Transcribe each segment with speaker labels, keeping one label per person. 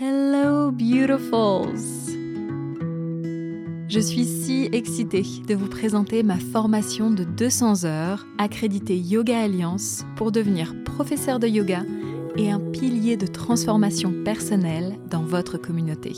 Speaker 1: Hello beautifuls! Je suis si excitée de vous présenter ma formation de 200 heures accréditée Yoga Alliance pour devenir professeur de yoga et un pilier de transformation personnelle dans votre communauté.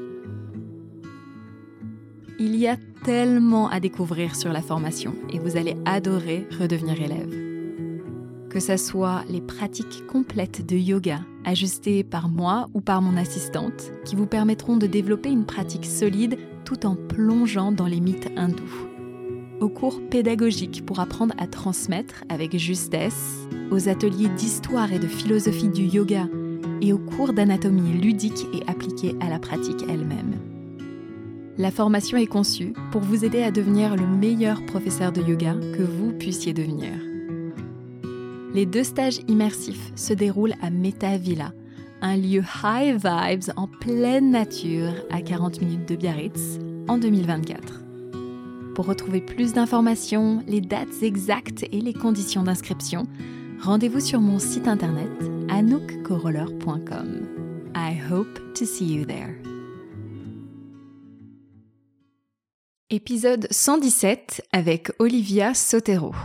Speaker 1: Il y a tellement à découvrir sur la formation et vous allez adorer redevenir élève. Que ce soit les pratiques complètes de yoga ajustées par moi ou par mon assistante qui vous permettront de développer une pratique solide tout en plongeant dans les mythes hindous. Aux cours pédagogiques pour apprendre à transmettre avec justesse, aux ateliers d'histoire et de philosophie du yoga et aux cours d'anatomie ludique et appliquée à la pratique elle-même. La formation est conçue pour vous aider à devenir le meilleur professeur de yoga que vous puissiez devenir. Les 2 stages immersifs se déroulent à Meta Villa, un lieu high vibes en pleine nature à 40 minutes de Biarritz en 2024. Pour retrouver plus d'informations, les dates exactes et les conditions d'inscription, rendez-vous sur mon site internet anoukcoroller.com. I hope to see you there. Épisode 117 avec Olivia Sotero.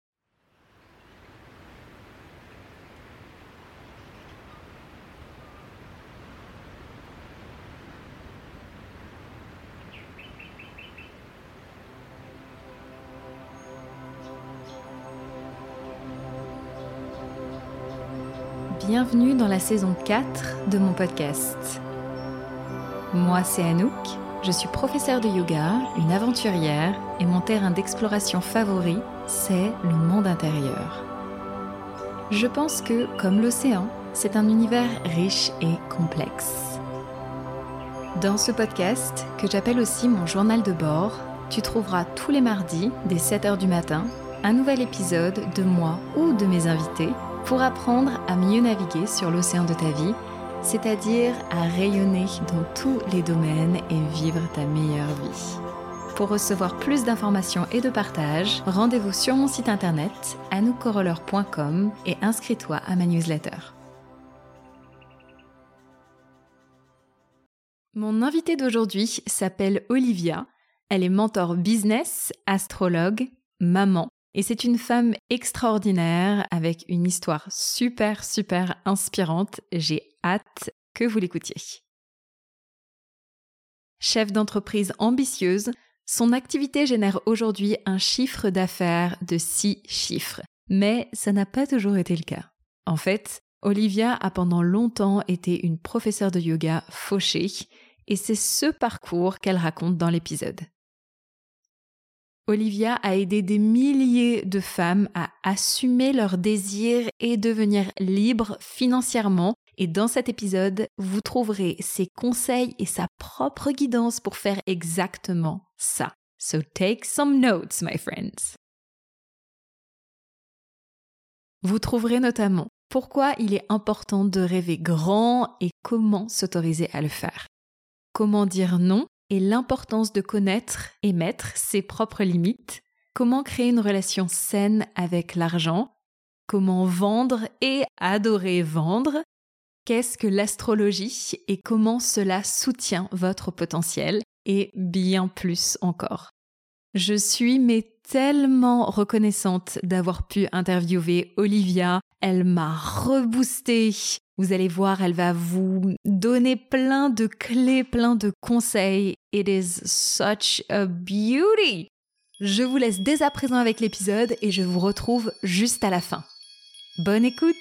Speaker 1: Bienvenue dans la saison 4 de mon podcast. Moi, c'est Anouk, je suis professeure de yoga, une aventurière et mon terrain d'exploration favori, c'est le monde intérieur. Je pense que, comme l'océan, c'est un univers riche et complexe. Dans ce podcast, que j'appelle aussi mon journal de bord, tu trouveras tous les mardis, dès 7h du matin, un nouvel épisode de moi ou de mes invités pour apprendre à mieux naviguer sur l'océan de ta vie, c'est-à-dire à rayonner dans tous les domaines et vivre ta meilleure vie. Pour recevoir plus d'informations et de partage, rendez-vous sur mon site internet anoukcoroller.com et inscris-toi à ma newsletter. Mon invitée d'aujourd'hui s'appelle Olivia. Elle est mentor business, astrologue, maman. Et c'est une femme extraordinaire avec une histoire super inspirante. J'ai hâte que vous l'écoutiez. Chef d'entreprise ambitieuse, son activité génère aujourd'hui un chiffre d'affaires de 6 chiffres. Mais ça n'a pas toujours été le cas. En fait, Olivia a pendant longtemps été une professeure de yoga fauchée et c'est ce parcours qu'elle raconte dans l'épisode. Olivia a aidé des milliers de femmes à assumer leurs désirs et devenir libres financièrement. Et dans cet épisode, vous trouverez ses conseils et sa propre guidance pour faire exactement ça. So take some notes, my friends. Vous trouverez notamment pourquoi il est important de rêver grand et comment s'autoriser à le faire. Comment dire non et l'importance de connaître et mettre ses propres limites, comment créer une relation saine avec l'argent, comment vendre et adorer vendre, qu'est-ce que l'astrologie et comment cela soutient votre potentiel et bien plus encore. Je suis tellement reconnaissante d'avoir pu interviewer Olivia, elle m'a reboosté. Vous allez voir, elle va vous donner plein de clés, plein de conseils. It is such a beauty! Je vous laisse dès à présent avec l'épisode et je vous retrouve juste à la fin. Bonne écoute!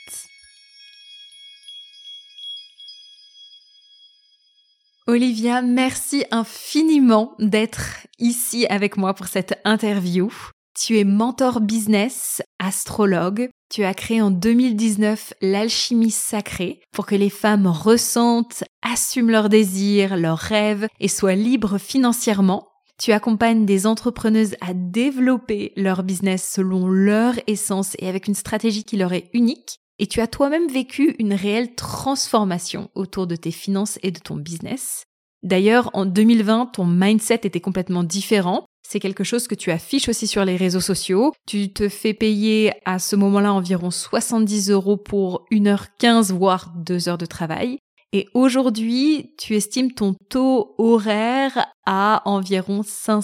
Speaker 1: Olivia, merci infiniment d'être ici avec moi pour cette interview. Tu es mentor business, astrologue. Tu as créé en 2019 l'alchimie sacrée pour que les femmes ressentent, assument leurs désirs, leurs rêves et soient libres financièrement. Tu accompagnes des entrepreneuses à développer leur business selon leur essence et avec une stratégie qui leur est unique. Et tu as toi-même vécu une réelle transformation autour de tes finances et de ton business. D'ailleurs, en 2020, ton mindset était complètement différent. C'est quelque chose que tu affiches aussi sur les réseaux sociaux. Tu te fais payer à ce moment-là environ 70 € pour 1h15, voire 2 heures de travail. Et aujourd'hui, tu estimes ton taux horaire à environ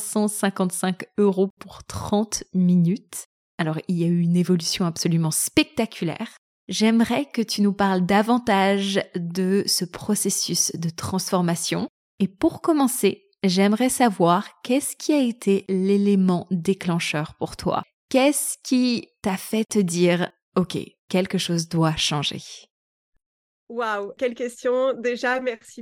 Speaker 1: 555 € pour 30 minutes. Alors, il y a eu une évolution absolument spectaculaire. J'aimerais que tu nous parles davantage de ce processus de transformation. Et pour commencer, j'aimerais savoir qu'est-ce qui a été l'élément déclencheur pour toi? Qu'est-ce qui t'a fait te dire « Ok, quelque chose doit changer ».
Speaker 2: Waouh, quelle question. Déjà,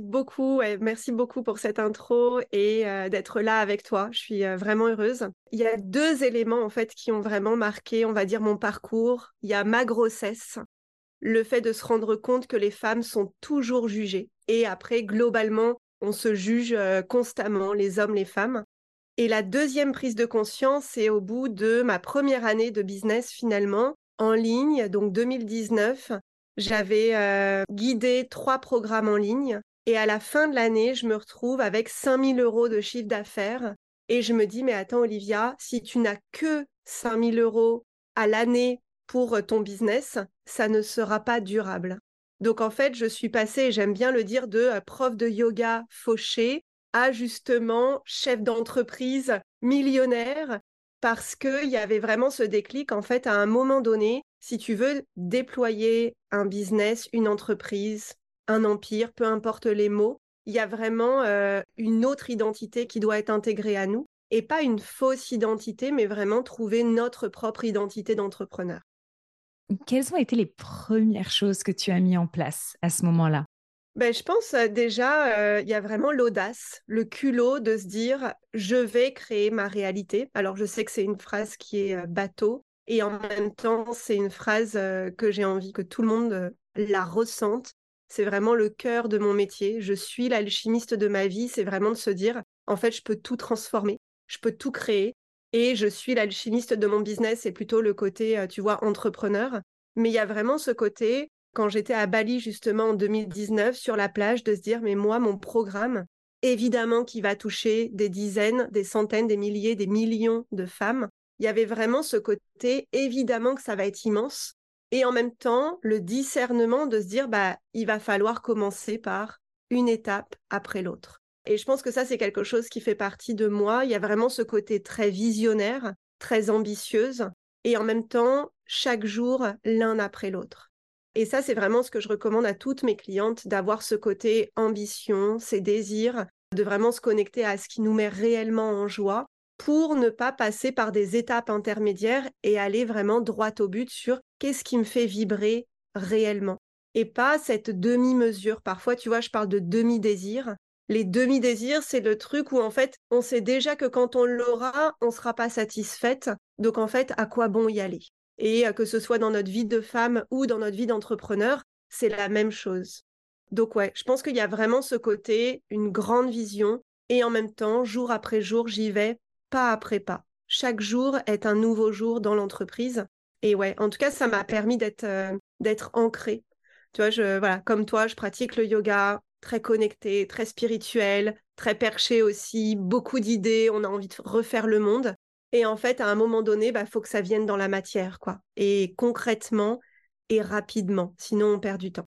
Speaker 2: merci beaucoup pour cette intro et d'être là avec toi. Je suis vraiment heureuse. Il y a deux éléments en fait qui ont vraiment marqué, on va dire, mon parcours. Il y a ma grossesse, le fait de se rendre compte que les femmes sont toujours jugées. Et après, globalement, on se juge constamment, les hommes, les femmes. Et la deuxième prise de conscience, c'est au bout de ma première année de business finalement, en ligne, donc 2019. J'avais guidé 3 programmes en ligne et à la fin de l'année, je me retrouve avec 5 000 € de chiffre d'affaires et je me dis, mais attends Olivia, si tu n'as que 5 000 € à l'année pour ton business, ça ne sera pas durable. Donc en fait, je suis passée, j'aime bien le dire, de prof de yoga fauché à justement chef d'entreprise millionnaire parce qu'il y avait vraiment ce déclic en fait à un moment donné, si tu veux déployer un business, une entreprise, un empire, peu importe les mots, il y a vraiment une autre identité qui doit être intégrée à nous et pas une fausse identité, mais vraiment trouver notre propre identité d'entrepreneur.
Speaker 1: Quelles ont été les premières choses que tu as mis en place à ce moment-là?
Speaker 2: Ben, je pense déjà, il y a vraiment l'audace, le culot de se dire, je vais créer ma réalité. Alors, je sais que c'est une phrase qui est bateau, et en même temps, c'est une phrase que j'ai envie que tout le monde la ressente. C'est vraiment le cœur de mon métier. Je suis l'alchimiste de ma vie. C'est vraiment de se dire, en fait, je peux tout transformer, je peux tout créer, et je suis l'alchimiste de mon business. C'est plutôt le côté, tu vois, entrepreneur. Mais il y a vraiment ce côté quand j'étais à Bali justement en 2019 sur la plage de se dire mais moi mon programme évidemment qui va toucher des dizaines, des centaines, des milliers, des millions de femmes. Il y avait vraiment ce côté évidemment que ça va être immense et en même temps le discernement de se dire bah il va falloir commencer par une étape après l'autre. Et je pense que ça c'est quelque chose qui fait partie de moi, il y a vraiment ce côté très visionnaire, très ambitieuse et en même temps chaque jour l'un après l'autre. Et ça, c'est vraiment ce que je recommande à toutes mes clientes, d'avoir ce côté ambition, ces désirs, de vraiment se connecter à ce qui nous met réellement en joie pour ne pas passer par des étapes intermédiaires et aller vraiment droit au but sur qu'est-ce qui me fait vibrer réellement. Et pas cette demi-mesure. Parfois, tu vois, je parle de demi-désir. Les demi-désirs, c'est le truc où en fait, on sait déjà que quand on l'aura, on ne sera pas satisfaite. Donc en fait, à quoi bon y aller? Et que ce soit dans notre vie de femme ou dans notre vie d'entrepreneur, c'est la même chose. Donc ouais, je pense qu'il y a vraiment ce côté, une grande vision, et en même temps, jour après jour, j'y vais pas après pas. Chaque jour est un nouveau jour dans l'entreprise. Et ouais, en tout cas, ça m'a permis d'être ancrée. Tu vois, voilà, comme toi, je pratique le yoga, très connecté, très spirituel, très perché aussi, beaucoup d'idées, on a envie de refaire le monde. Et en fait, à un moment donné, bah, faut que ça vienne dans la matière, quoi. Et concrètement et rapidement, sinon on perd du temps.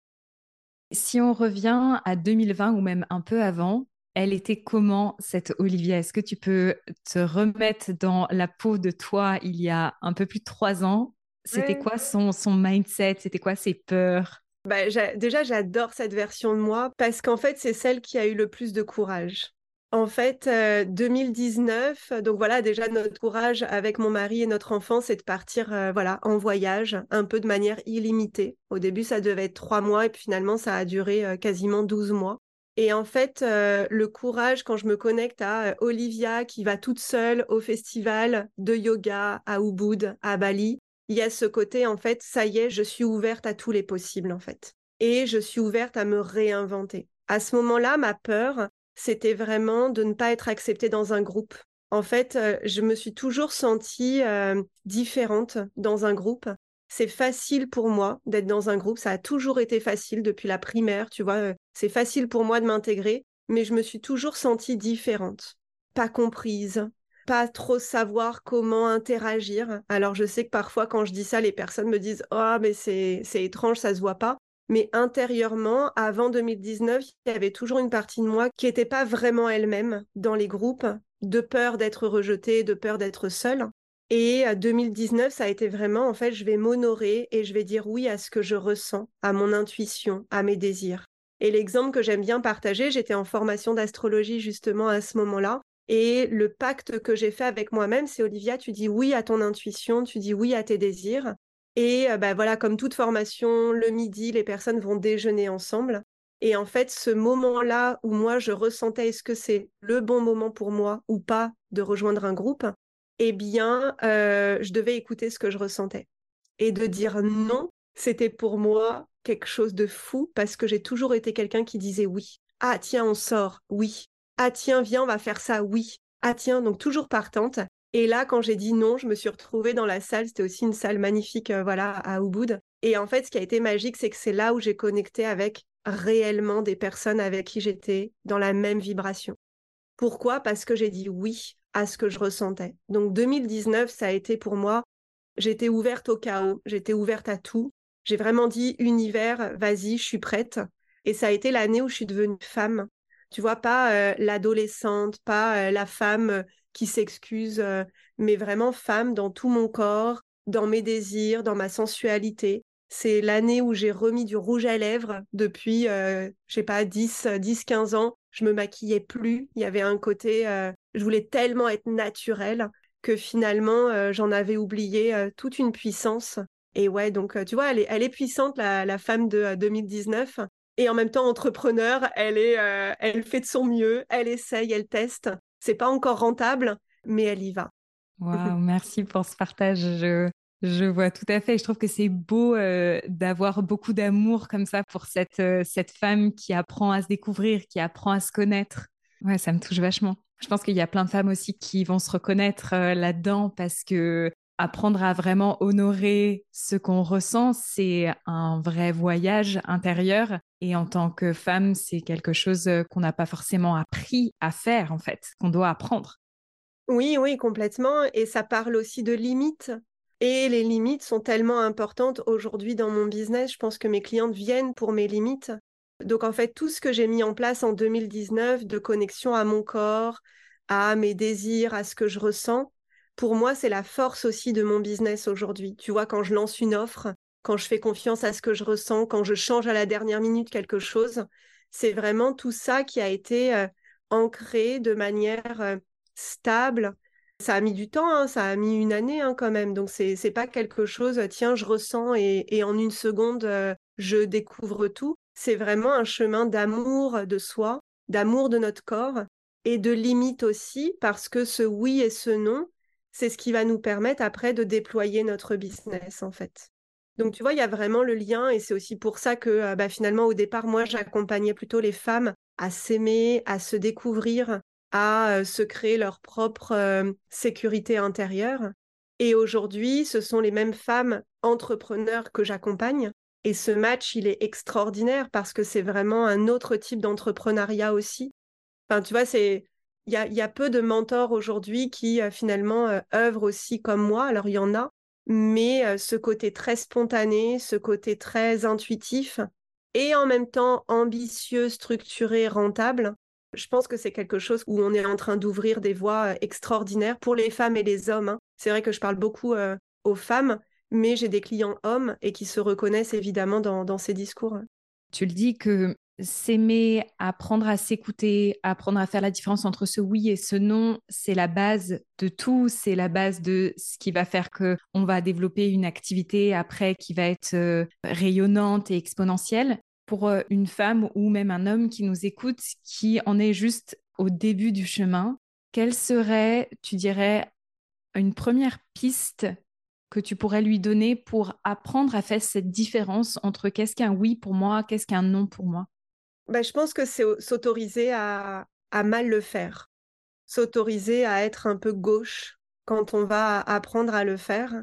Speaker 1: Si on revient à 2020 ou même un peu avant, elle était comment cette Olivia? Est-ce que tu peux te remettre dans la peau de toi il y a un peu plus de 3 ans? C'était
Speaker 2: Ouais.
Speaker 1: quoi son mindset? C'était quoi ses peurs?
Speaker 2: Bah, déjà, j'adore cette version de moi parce qu'en fait, c'est celle qui a eu le plus de courage. En fait, 2019, donc voilà, déjà notre courage avec mon mari et notre enfant, c'est de partir voilà, en voyage, un peu de manière illimitée. Au début, ça devait être 3 mois et puis finalement, ça a duré quasiment 12 mois. Et en fait, le courage, quand je me connecte à Olivia qui va toute seule au festival de yoga à Ubud, à Bali, il y a ce côté, en fait, ça y est, je suis ouverte à tous les possibles, en fait. Et je suis ouverte à me réinventer. À ce moment-là, ma peur, c'était vraiment de ne pas être acceptée dans un groupe. En fait, je me suis toujours sentie différente dans un groupe. C'est facile pour moi d'être dans un groupe. Ça a toujours été facile depuis la primaire, tu vois. C'est facile pour moi de m'intégrer, mais je me suis toujours sentie différente, pas comprise, pas trop savoir comment interagir. Alors je sais que parfois quand je dis ça, les personnes me disent «Oh, mais c'est étrange, ça se voit pas». Mais intérieurement, avant 2019, il y avait toujours une partie de moi qui n'était pas vraiment elle-même dans les groupes, de peur d'être rejetée, de peur d'être seule. Et 2019, ça a été vraiment, en fait, je vais m'honorer et je vais dire oui à ce que je ressens, à mon intuition, à mes désirs. Et l'exemple que j'aime bien partager, j'étais en formation d'astrologie justement à ce moment-là. Et le pacte que j'ai fait avec moi-même, c'est Olivia, tu dis oui à ton intuition, tu dis oui à tes désirs. Et bah, voilà, comme toute formation, le midi, les personnes vont déjeuner ensemble. Et en fait, ce moment-là où moi, je ressentais est-ce que c'est le bon moment pour moi ou pas de rejoindre un groupe, eh bien, je devais écouter ce que je ressentais. Et de dire non, c'était pour moi quelque chose de fou parce que j'ai toujours été quelqu'un qui disait oui. Ah tiens, on sort, oui. Ah tiens, viens, on va faire ça, oui. Ah tiens, donc toujours partante. Et là, quand j'ai dit non, je me suis retrouvée dans la salle. C'était aussi une salle magnifique, voilà, à Ubud. Et en fait, ce qui a été magique, c'est que c'est là où j'ai connecté avec réellement des personnes avec qui j'étais dans la même vibration. Pourquoi? Parce que j'ai dit oui à ce que je ressentais. Donc 2019, ça a été pour moi, j'étais ouverte au chaos, j'étais ouverte à tout. J'ai vraiment dit univers, vas-y, je suis prête. Et ça a été l'année où je suis devenue femme. Tu vois, pas l'adolescente, pas la femme qui s'excuse, mais vraiment femme dans tout mon corps, dans mes désirs, dans ma sensualité. C'est l'année où j'ai remis du rouge à lèvres depuis, je sais pas, 15 ans. Je me maquillais plus. Il y avait un côté, je voulais tellement être naturelle que finalement, j'en avais oublié toute une puissance. Et ouais, donc tu vois, elle est puissante, la femme de 2019. Et en même temps, entrepreneur, elle fait de son mieux, elle essaye, elle teste. C'est pas encore rentable, mais elle y va.
Speaker 1: Waouh, merci pour ce partage. Je vois tout à fait. Je trouve que c'est beau d'avoir beaucoup d'amour comme ça pour cette femme qui apprend à se découvrir, qui apprend à se connaître. Ouais, ça me touche vachement. Je pense qu'il y a plein de femmes aussi qui vont se reconnaître là-dedans parce que apprendre à vraiment honorer ce qu'on ressent, c'est un vrai voyage intérieur. Et en tant que femme, c'est quelque chose qu'on n'a pas forcément appris à faire, en fait, qu'on doit apprendre.
Speaker 2: Oui, oui, complètement. Et ça parle aussi de limites. Et les limites sont tellement importantes aujourd'hui dans mon business. Je pense que mes clientes viennent pour mes limites. Donc, en fait, tout ce que j'ai mis en place en 2019 de connexion à mon corps, à mes désirs, à ce que je ressens, pour moi, c'est la force aussi de mon business aujourd'hui. Tu vois, quand je lance une offre, quand je fais confiance à ce que je ressens, quand je change à la dernière minute quelque chose, c'est vraiment tout ça qui a été ancré de manière stable. Ça a mis du temps, hein, ça a mis une année quand même. Donc, c'est pas quelque chose, tiens, je ressens et en une seconde, je découvre tout. C'est vraiment un chemin d'amour de soi, d'amour de notre corps et de limite aussi, parce que ce oui et ce non, c'est ce qui va nous permettre après de déployer notre business, en fait. Donc, tu vois, il y a vraiment le lien et c'est aussi pour ça que bah, finalement, au départ, moi, j'accompagnais plutôt les femmes à s'aimer, à se découvrir, à se créer leur propre sécurité intérieure. Et aujourd'hui, ce sont les mêmes femmes entrepreneurs que j'accompagne. Et ce match, il est extraordinaire parce que c'est vraiment un autre type d'entrepreneuriat aussi. Enfin, tu vois, il y a peu de mentors aujourd'hui qui finalement œuvrent aussi comme moi. Alors, il y en a, mais ce côté très spontané, ce côté très intuitif et en même temps ambitieux, structuré, rentable, je pense que c'est quelque chose où on est en train d'ouvrir des voies extraordinaires pour les femmes et les hommes, hein. C'est vrai que je parle beaucoup aux femmes, mais j'ai des clients hommes et qui se reconnaissent évidemment dans ces discours.
Speaker 1: Tu le dis que s'aimer, apprendre à s'écouter, apprendre à faire la différence entre ce oui et ce non, c'est la base de tout, c'est la base de ce qui va faire que on va développer une activité après qui va être rayonnante et exponentielle. Pour une femme ou même un homme qui nous écoute, qui en est juste au début du chemin, quelle serait, tu dirais, une première piste que tu pourrais lui donner pour apprendre à faire cette différence entre qu'est-ce qu'un oui pour moi, qu'est-ce qu'un non pour moi?
Speaker 2: Ben, je pense que c'est s'autoriser à mal le faire, s'autoriser à être un peu gauche quand on va apprendre à le faire.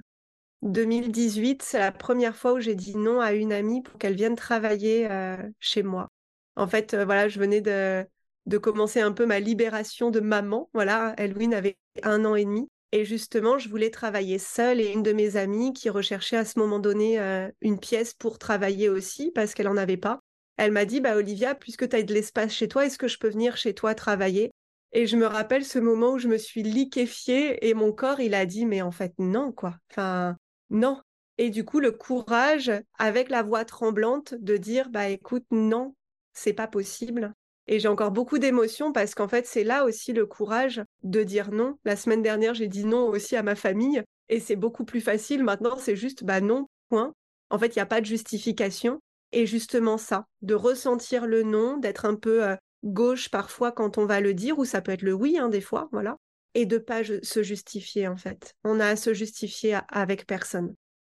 Speaker 2: 2018, c'est la première fois où j'ai dit non à une amie pour qu'elle vienne travailler chez moi. En fait, voilà, je venais de commencer un peu ma libération de maman. Voilà, Elouine avait 1 an et demi. Et justement, je voulais travailler seule et une de mes amies qui recherchait à ce moment donné une pièce pour travailler aussi parce qu'elle en avait pas. Elle m'a dit, bah Olivia, puisque tu as de l'espace chez toi, est-ce que je peux venir chez toi travailler? Et je me rappelle ce moment où je me suis liquéfiée et mon corps, il a dit, mais en fait, non, quoi. Enfin, non. Et du coup, le courage, avec la voix tremblante, de dire, bah écoute, non, c'est pas possible. Et j'ai encore beaucoup d'émotions parce qu'en fait, c'est là aussi le courage de dire non. La semaine dernière, j'ai dit non aussi à ma famille et c'est beaucoup plus facile. Maintenant, c'est juste, bah non, point. En fait, il n'y a pas de justification. Et justement ça, de ressentir le non, d'être un peu gauche parfois quand on va le dire, ou ça peut être le oui, hein, des fois, voilà. Et de pas se justifier, en fait. On a à se justifier avec personne.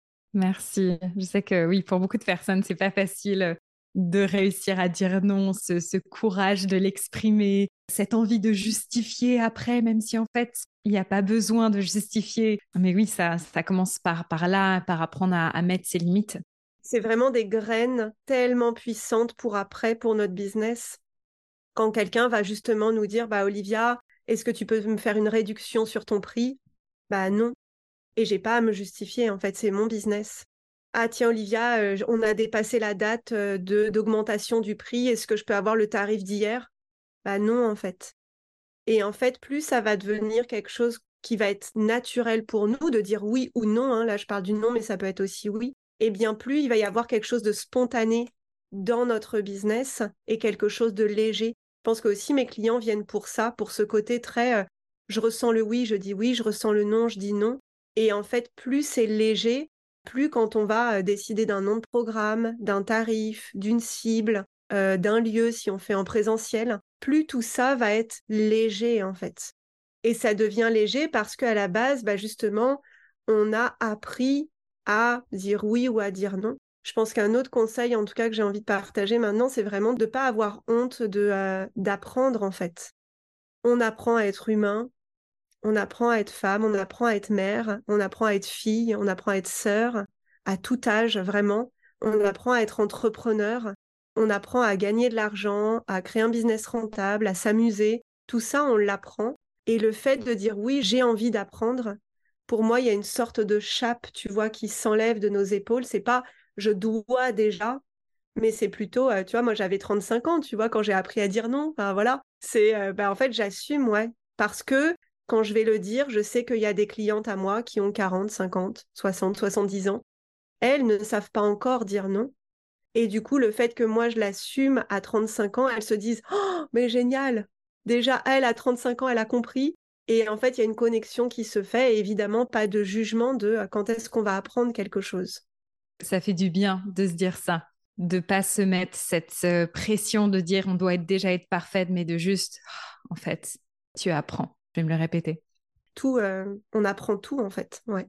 Speaker 1: Merci. Je sais que oui, pour beaucoup de personnes, c'est pas facile de réussir à dire non, ce courage de l'exprimer, cette envie de justifier après, même si en fait, il n'y a pas besoin de justifier. Mais oui, ça commence par là, par apprendre à mettre ses limites.
Speaker 2: C'est vraiment des graines tellement puissantes pour après, pour notre business. Quand quelqu'un va justement nous dire, bah Olivia, est-ce que tu peux me faire une réduction sur ton prix? Bah non. Et j'ai pas à me justifier, en fait, c'est mon business. Ah tiens Olivia, on a dépassé la date d'augmentation du prix, est-ce que je peux avoir le tarif d'hier? Bah non, en fait. Et en fait, plus ça va devenir quelque chose qui va être naturel pour nous de dire oui ou non, hein, là je parle du non, mais ça peut être aussi oui, et bien plus il va y avoir quelque chose de spontané dans notre business et quelque chose de léger. Je pense que aussi mes clients viennent pour ça, pour ce côté très je ressens le oui, je dis oui, je ressens le non, je dis non. Et en fait, plus c'est léger, plus quand on va décider d'un nom de programme, d'un tarif, d'une cible, d'un lieu si on fait en présentiel, plus tout ça va être léger en fait. Et ça devient léger parce qu'à la base, bah justement, on a appris à dire oui ou à dire non. Je pense qu'un autre conseil, en tout cas, que j'ai envie de partager maintenant, c'est vraiment de ne pas avoir honte d'apprendre en fait. On apprend à être humain, on apprend à être femme, on apprend à être mère, on apprend à être fille, on apprend à être sœur, à tout âge vraiment. On apprend à être entrepreneur, on apprend à gagner de l'argent, à créer un business rentable, à s'amuser. Tout ça, on l'apprend. Et le fait de dire oui, j'ai envie d'apprendre, pour moi, il y a une sorte de chape, tu vois, qui s'enlève de nos épaules. C'est pas je dois déjà, mais c'est plutôt, tu vois, moi j'avais 35 ans, tu vois, quand j'ai appris à dire non. Enfin, voilà, c'est, en fait, j'assume, ouais. Parce que quand je vais le dire, je sais qu'il y a des clientes à moi qui ont 40, 50, 60, 70 ans. Elles ne savent pas encore dire non. Et du coup, le fait que moi je l'assume à 35 ans, elles se disent oh, mais génial! Déjà, elle, à 35 ans, elle a compris. Et en fait, il y a une connexion qui se fait et évidemment pas de jugement de quand est-ce qu'on va apprendre quelque chose.
Speaker 1: Ça fait du bien de se dire ça, de pas se mettre cette pression de dire on doit déjà être parfaite, mais de juste, en fait, tu apprends. Je vais me le répéter.
Speaker 2: Tout, on apprend tout en fait. Ouais.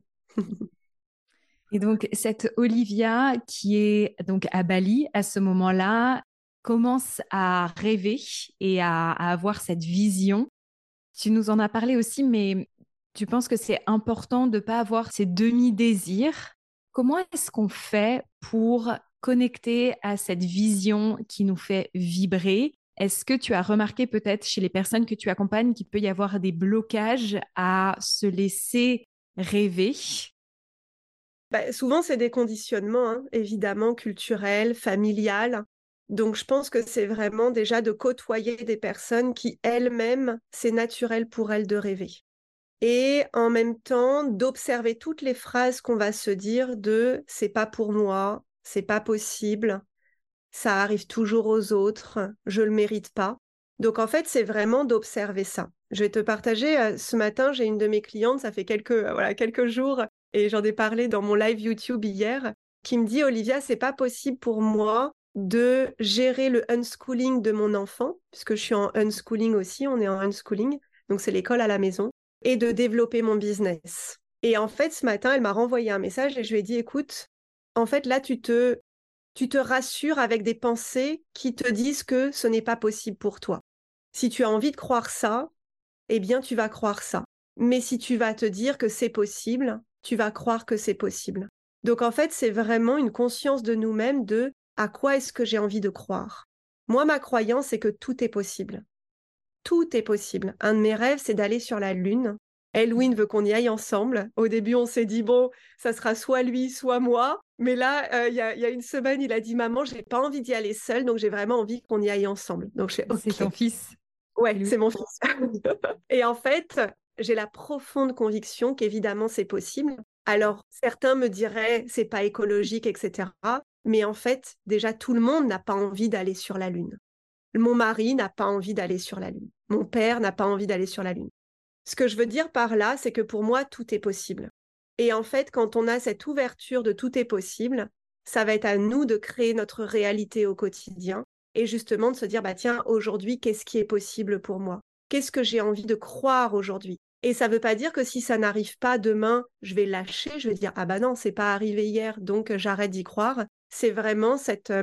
Speaker 1: Et donc, cette Olivia qui est donc à Bali à ce moment-là commence à rêver et à avoir cette vision. Tu nous en as parlé aussi, mais tu penses que c'est important de ne pas avoir ces demi-désirs. Comment est-ce qu'on fait pour connecter à cette vision qui nous fait vibrer? Est-ce que tu as remarqué peut-être chez les personnes que tu accompagnes qu'il peut y avoir des blocages à se laisser rêver?
Speaker 2: Bah, souvent, c'est des conditionnements, hein, évidemment, culturels, familiales. Donc, je pense que c'est vraiment déjà de côtoyer des personnes qui, elles-mêmes, c'est naturel pour elles de rêver. Et en même temps, d'observer toutes les phrases qu'on va se dire de c'est pas pour moi, c'est pas possible, ça arrive toujours aux autres, je le mérite pas. Donc, en fait, c'est vraiment d'observer ça. Je vais te partager, ce matin, j'ai une de mes clientes, ça fait quelques jours, et j'en ai parlé dans mon live YouTube hier, qui me dit, Olivia, c'est pas possible pour moi de gérer le unschooling de mon enfant, puisque je suis en unschooling aussi, on est en unschooling, donc c'est l'école à la maison, et de développer mon business. Et en fait, ce matin, elle m'a renvoyé un message et je lui ai dit, écoute, en fait, là, tu te rassures avec des pensées qui te disent que ce n'est pas possible pour toi. Si tu as envie de croire ça, eh bien, tu vas croire ça. Mais si tu vas te dire que c'est possible, tu vas croire que c'est possible. Donc, en fait, c'est vraiment une conscience de nous-mêmes de à quoi est-ce que j'ai envie de croire. Moi, ma croyance, c'est que tout est possible. Tout est possible. Un de mes rêves, c'est d'aller sur la Lune. Elwin veut qu'on y aille ensemble. Au début, on s'est dit, bon, ça sera soit lui, soit moi. Mais là, il y a une semaine, il a dit, maman, j'ai pas envie d'y aller seule, donc j'ai vraiment envie qu'on y aille ensemble. Donc je fais,
Speaker 1: C'est ton
Speaker 2: ok.
Speaker 1: fils,
Speaker 2: Ouais,
Speaker 1: Louis.
Speaker 2: c'est mon fils. Et en fait, j'ai la profonde conviction qu'évidemment, c'est possible. Alors, certains me diraient, c'est pas écologique, etc. Mais en fait, déjà, tout le monde n'a pas envie d'aller sur la Lune. Mon mari n'a pas envie d'aller sur la Lune. Mon père n'a pas envie d'aller sur la Lune. Ce que je veux dire par là, c'est que pour moi, tout est possible. Et en fait, quand on a cette ouverture de tout est possible, ça va être à nous de créer notre réalité au quotidien et justement de se dire, bah tiens, aujourd'hui, qu'est-ce qui est possible pour moi? Qu'est-ce que j'ai envie de croire aujourd'hui? Et ça ne veut pas dire que si ça n'arrive pas demain, je vais lâcher, je vais dire, ah bah non, c'est pas arrivé hier, donc j'arrête d'y croire. C'est vraiment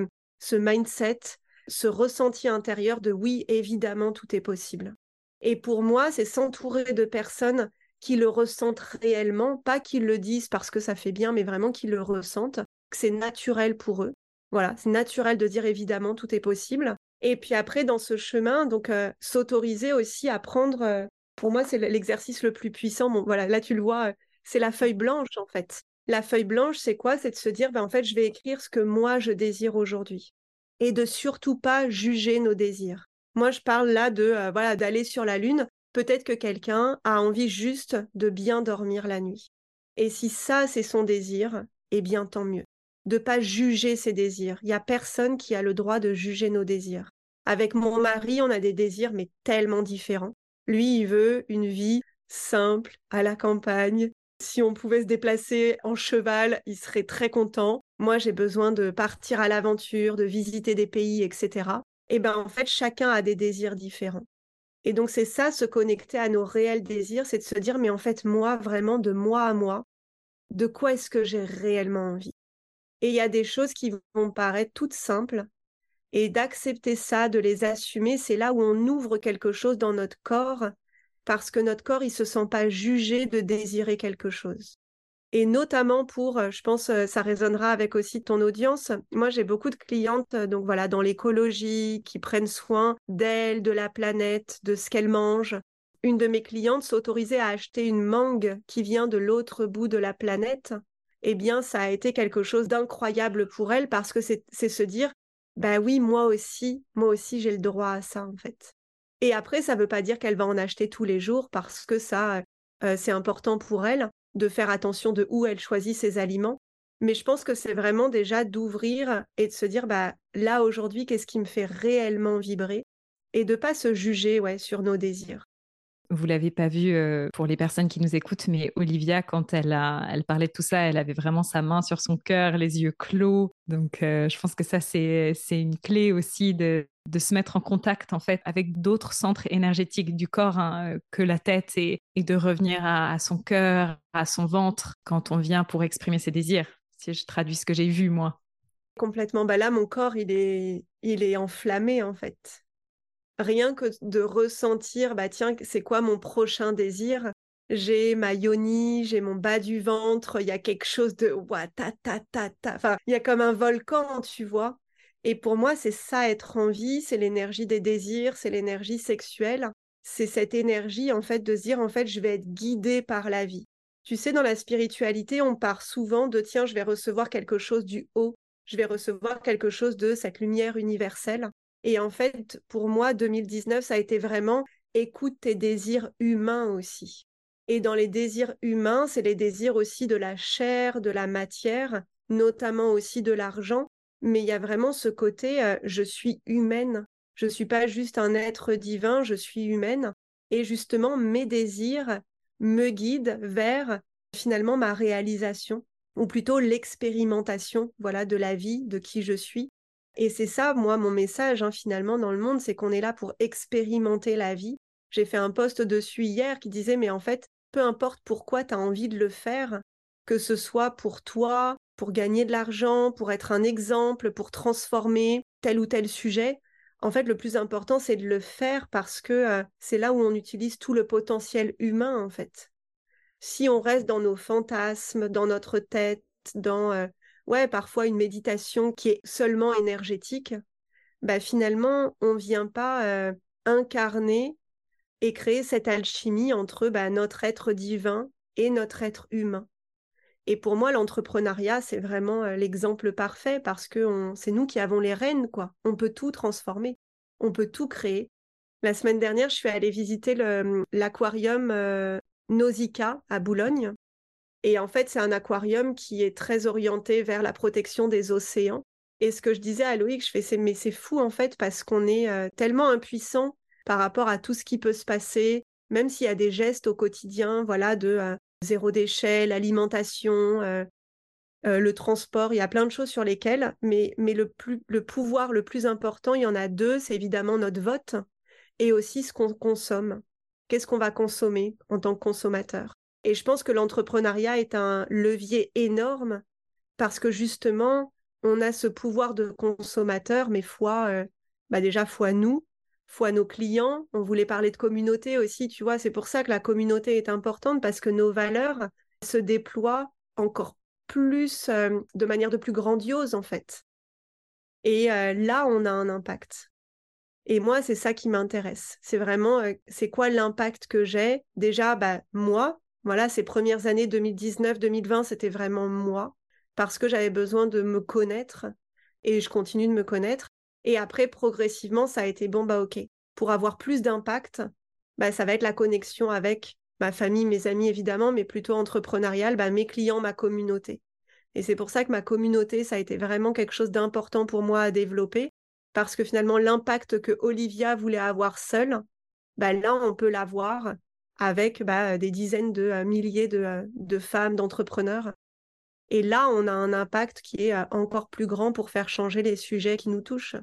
Speaker 2: ce mindset, ce ressenti intérieur de oui, évidemment, tout est possible. Et pour moi, c'est s'entourer de personnes qui le ressentent réellement, pas qu'ils le disent parce que ça fait bien, mais vraiment qu'ils le ressentent, que c'est naturel pour eux. Voilà, c'est naturel de dire évidemment tout est possible. Et puis après, dans ce chemin, donc s'autoriser aussi à prendre, pour moi, c'est l'exercice le plus puissant. Bon, voilà, là tu le vois, c'est la feuille blanche en fait. La feuille blanche, c'est quoi? C'est de se dire, ben, en fait, je vais écrire ce que moi je désire aujourd'hui. Et de surtout pas juger nos désirs. Moi, je parle là de voilà, d'aller sur la Lune. Peut-être que quelqu'un a envie juste de bien dormir la nuit. Et si ça, c'est son désir, eh bien, tant mieux. De pas juger ses désirs. Il n'y a personne qui a le droit de juger nos désirs. Avec mon mari, on a des désirs, mais tellement différents. Lui, il veut une vie simple, à la campagne. Si on pouvait se déplacer en cheval, il serait très content. Moi, j'ai besoin de partir à l'aventure, de visiter des pays, etc. Et ben en fait, chacun a des désirs différents. Et donc, c'est ça, se connecter à nos réels désirs, c'est de se dire, mais en fait, moi, vraiment, de moi à moi, de quoi est-ce que j'ai réellement envie? Et il y a des choses qui vont paraître toutes simples, et d'accepter ça, de les assumer, c'est là où on ouvre quelque chose dans notre corps, parce que notre corps, il se sent pas jugé de désirer quelque chose. Et notamment pour, je pense, ça résonnera avec aussi ton audience. Moi, j'ai beaucoup de clientes, donc voilà, dans l'écologie, qui prennent soin d'elles, de la planète, de ce qu'elles mangent. Une de mes clientes s'autorisait à acheter une mangue qui vient de l'autre bout de la planète. Eh bien, ça a été quelque chose d'incroyable pour elle parce que c'est se dire, bah oui, moi aussi, j'ai le droit à ça, en fait. Et après, ça ne veut pas dire qu'elle va en acheter tous les jours parce que ça, c'est important pour elle de faire attention de où elle choisit ses aliments. Mais je pense que c'est vraiment déjà d'ouvrir et de se dire, bah, là, aujourd'hui, qu'est-ce qui me fait réellement vibrer? Et de pas se juger, ouais, sur nos désirs.
Speaker 1: Vous l'avez pas vu pour les personnes qui nous écoutent, mais Olivia, quand elle parlait de tout ça, elle avait vraiment sa main sur son cœur, les yeux clos. Donc, je pense que ça, c'est une clé aussi de se mettre en contact, en fait, avec d'autres centres énergétiques du corps hein, que la tête et de revenir à son cœur, à son ventre quand on vient pour exprimer ses désirs. Si je traduis ce que j'ai vu, moi.
Speaker 2: Complètement. Bah là, mon corps, il est enflammé, en fait. Rien que de ressentir, bah tiens, c'est quoi mon prochain désir? J'ai ma yoni, j'ai mon bas du ventre, il y a quelque chose de ouah, ta ta ta ta. Enfin, il y a comme un volcan, tu vois. Et pour moi, c'est ça être en vie, c'est l'énergie des désirs, c'est l'énergie sexuelle. C'est cette énergie en fait de se dire en fait, je vais être guidée par la vie. Tu sais, dans la spiritualité, on part souvent de tiens, je vais recevoir quelque chose du haut, je vais recevoir quelque chose de cette lumière universelle. Et en fait, pour moi, 2019, ça a été vraiment écoute tes désirs humains aussi. Et dans les désirs humains, c'est les désirs aussi de la chair, de la matière, notamment aussi de l'argent. Mais il y a vraiment ce côté, je suis humaine. Je ne suis pas juste un être divin, je suis humaine. Et justement, mes désirs me guident vers finalement ma réalisation, ou plutôt l'expérimentation, voilà, de la vie, de qui je suis. Et c'est ça, moi, mon message, hein, finalement, dans le monde, c'est qu'on est là pour expérimenter la vie. J'ai fait un post dessus hier qui disait, mais en fait, peu importe pourquoi tu as envie de le faire, que ce soit pour toi, pour gagner de l'argent, pour être un exemple, pour transformer tel ou tel sujet, en fait, le plus important, c'est de le faire parce que c'est là où on utilise tout le potentiel humain, en fait. Si on reste dans nos fantasmes, dans notre tête, dans ouais, parfois une méditation qui est seulement énergétique, bah finalement, on ne vient pas incarner et créer cette alchimie entre notre être divin et notre être humain. Et pour moi, l'entrepreneuriat, c'est vraiment l'exemple parfait parce que c'est nous qui avons les rênes, quoi. On peut tout transformer, on peut tout créer. La semaine dernière, je suis allée visiter l'aquarium Nausicaa à Boulogne. Et en fait, c'est un aquarium qui est très orienté vers la protection des océans. Et ce que je disais à Loïc, mais c'est fou en fait parce qu'on est tellement impuissant par rapport à tout ce qui peut se passer, même s'il y a des gestes au quotidien, voilà, de zéro déchet, l'alimentation, le transport, il y a plein de choses sur lesquelles, mais le pouvoir le plus important, il y en a deux, c'est évidemment notre vote et aussi ce qu'on consomme. Qu'est-ce qu'on va consommer en tant que consommateur? Et je pense que l'entrepreneuriat est un levier énorme parce que justement, on a ce pouvoir de consommateur, mais déjà fois nous, fois nos clients. On voulait parler de communauté aussi, tu vois, c'est pour ça que la communauté est importante parce que nos valeurs se déploient encore plus, de manière de plus grandiose en fait. Et là, on a un impact. Et moi, c'est ça qui m'intéresse. C'est vraiment, c'est quoi l'impact que j'ai? Déjà, moi, voilà, ces premières années 2019-2020, c'était vraiment moi, parce que j'avais besoin de me connaître, et je continue de me connaître. Et après, progressivement, ça a été, ok, pour avoir plus d'impact, ça va être la connexion avec ma famille, mes amis, évidemment, mais plutôt entrepreneuriale, mes clients, ma communauté. Et c'est pour ça que ma communauté, ça a été vraiment quelque chose d'important pour moi à développer parce que finalement, l'impact que Olivia voulait avoir seule, là, on peut l'avoir avec des dizaines de milliers de femmes, d'entrepreneurs. Et là, on a un impact qui est encore plus grand pour faire changer les sujets qui nous touchent.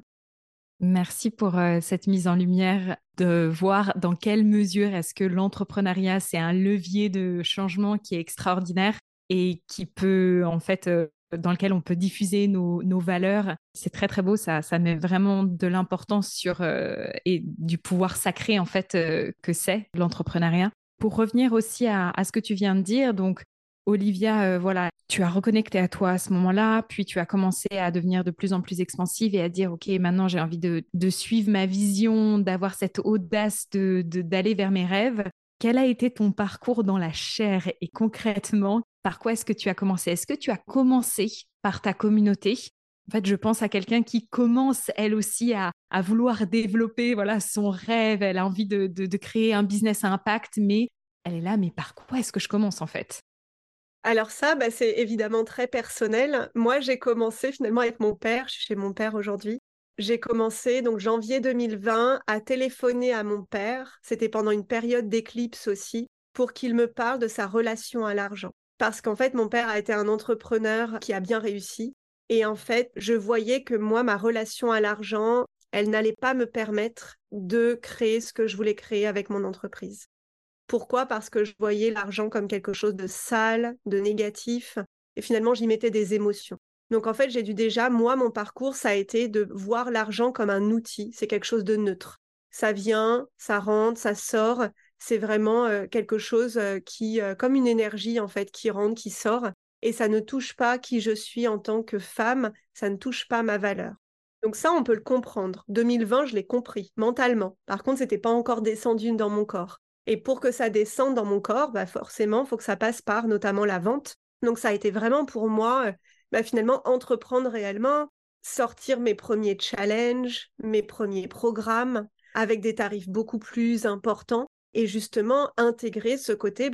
Speaker 1: Merci pour cette mise en lumière de voir dans quelle mesure est-ce que l'entrepreneuriat, c'est un levier de changement qui est extraordinaire et qui peut, en fait, dans lequel on peut diffuser nos valeurs. C'est très, très beau. Ça met vraiment de l'importance sur et du pouvoir sacré, en fait, que c'est l'entrepreneuriat. Pour revenir aussi à ce que tu viens de dire, donc, Olivia, voilà, tu as reconnecté à toi à ce moment-là, puis tu as commencé à devenir de plus en plus expansive et à dire, OK, maintenant j'ai envie de suivre ma vision, d'avoir cette audace d'aller vers mes rêves. Quel a été ton parcours dans la chair et concrètement, par quoi est-ce que tu as commencé? Est-ce que tu as commencé par ta communauté? En fait, je pense à quelqu'un qui commence, elle aussi, à vouloir développer voilà, son rêve. Elle a envie de créer un business à impact, mais elle est là, mais par quoi est-ce que je commence en fait?
Speaker 2: Alors ça, c'est évidemment très personnel. Moi, j'ai commencé finalement avec mon père. Je suis chez mon père aujourd'hui. J'ai commencé, donc janvier 2020, à téléphoner à mon père. C'était pendant une période d'éclipse aussi, pour qu'il me parle de sa relation à l'argent. Parce qu'en fait, mon père a été un entrepreneur qui a bien réussi. Et en fait, je voyais que moi, ma relation à l'argent, elle n'allait pas me permettre de créer ce que je voulais créer avec mon entreprise. Pourquoi? Parce que je voyais l'argent comme quelque chose de sale, de négatif, et finalement j'y mettais des émotions. Donc en fait, j'ai dû déjà, moi, mon parcours, ça a été de voir l'argent comme un outil, c'est quelque chose de neutre. Ça vient, ça rentre, ça sort, c'est vraiment quelque chose qui, comme une énergie en fait, qui rentre, qui sort, et ça ne touche pas qui je suis en tant que femme, ça ne touche pas ma valeur. Donc ça, on peut le comprendre. 2020, je l'ai compris, mentalement. Par contre, c'était pas encore descendu dans mon corps. Et pour que ça descende dans mon corps, forcément, il faut que ça passe par notamment la vente. Donc ça a été vraiment pour moi, finalement, entreprendre réellement, sortir mes premiers challenges, mes premiers programmes avec des tarifs beaucoup plus importants et justement intégrer ce côté,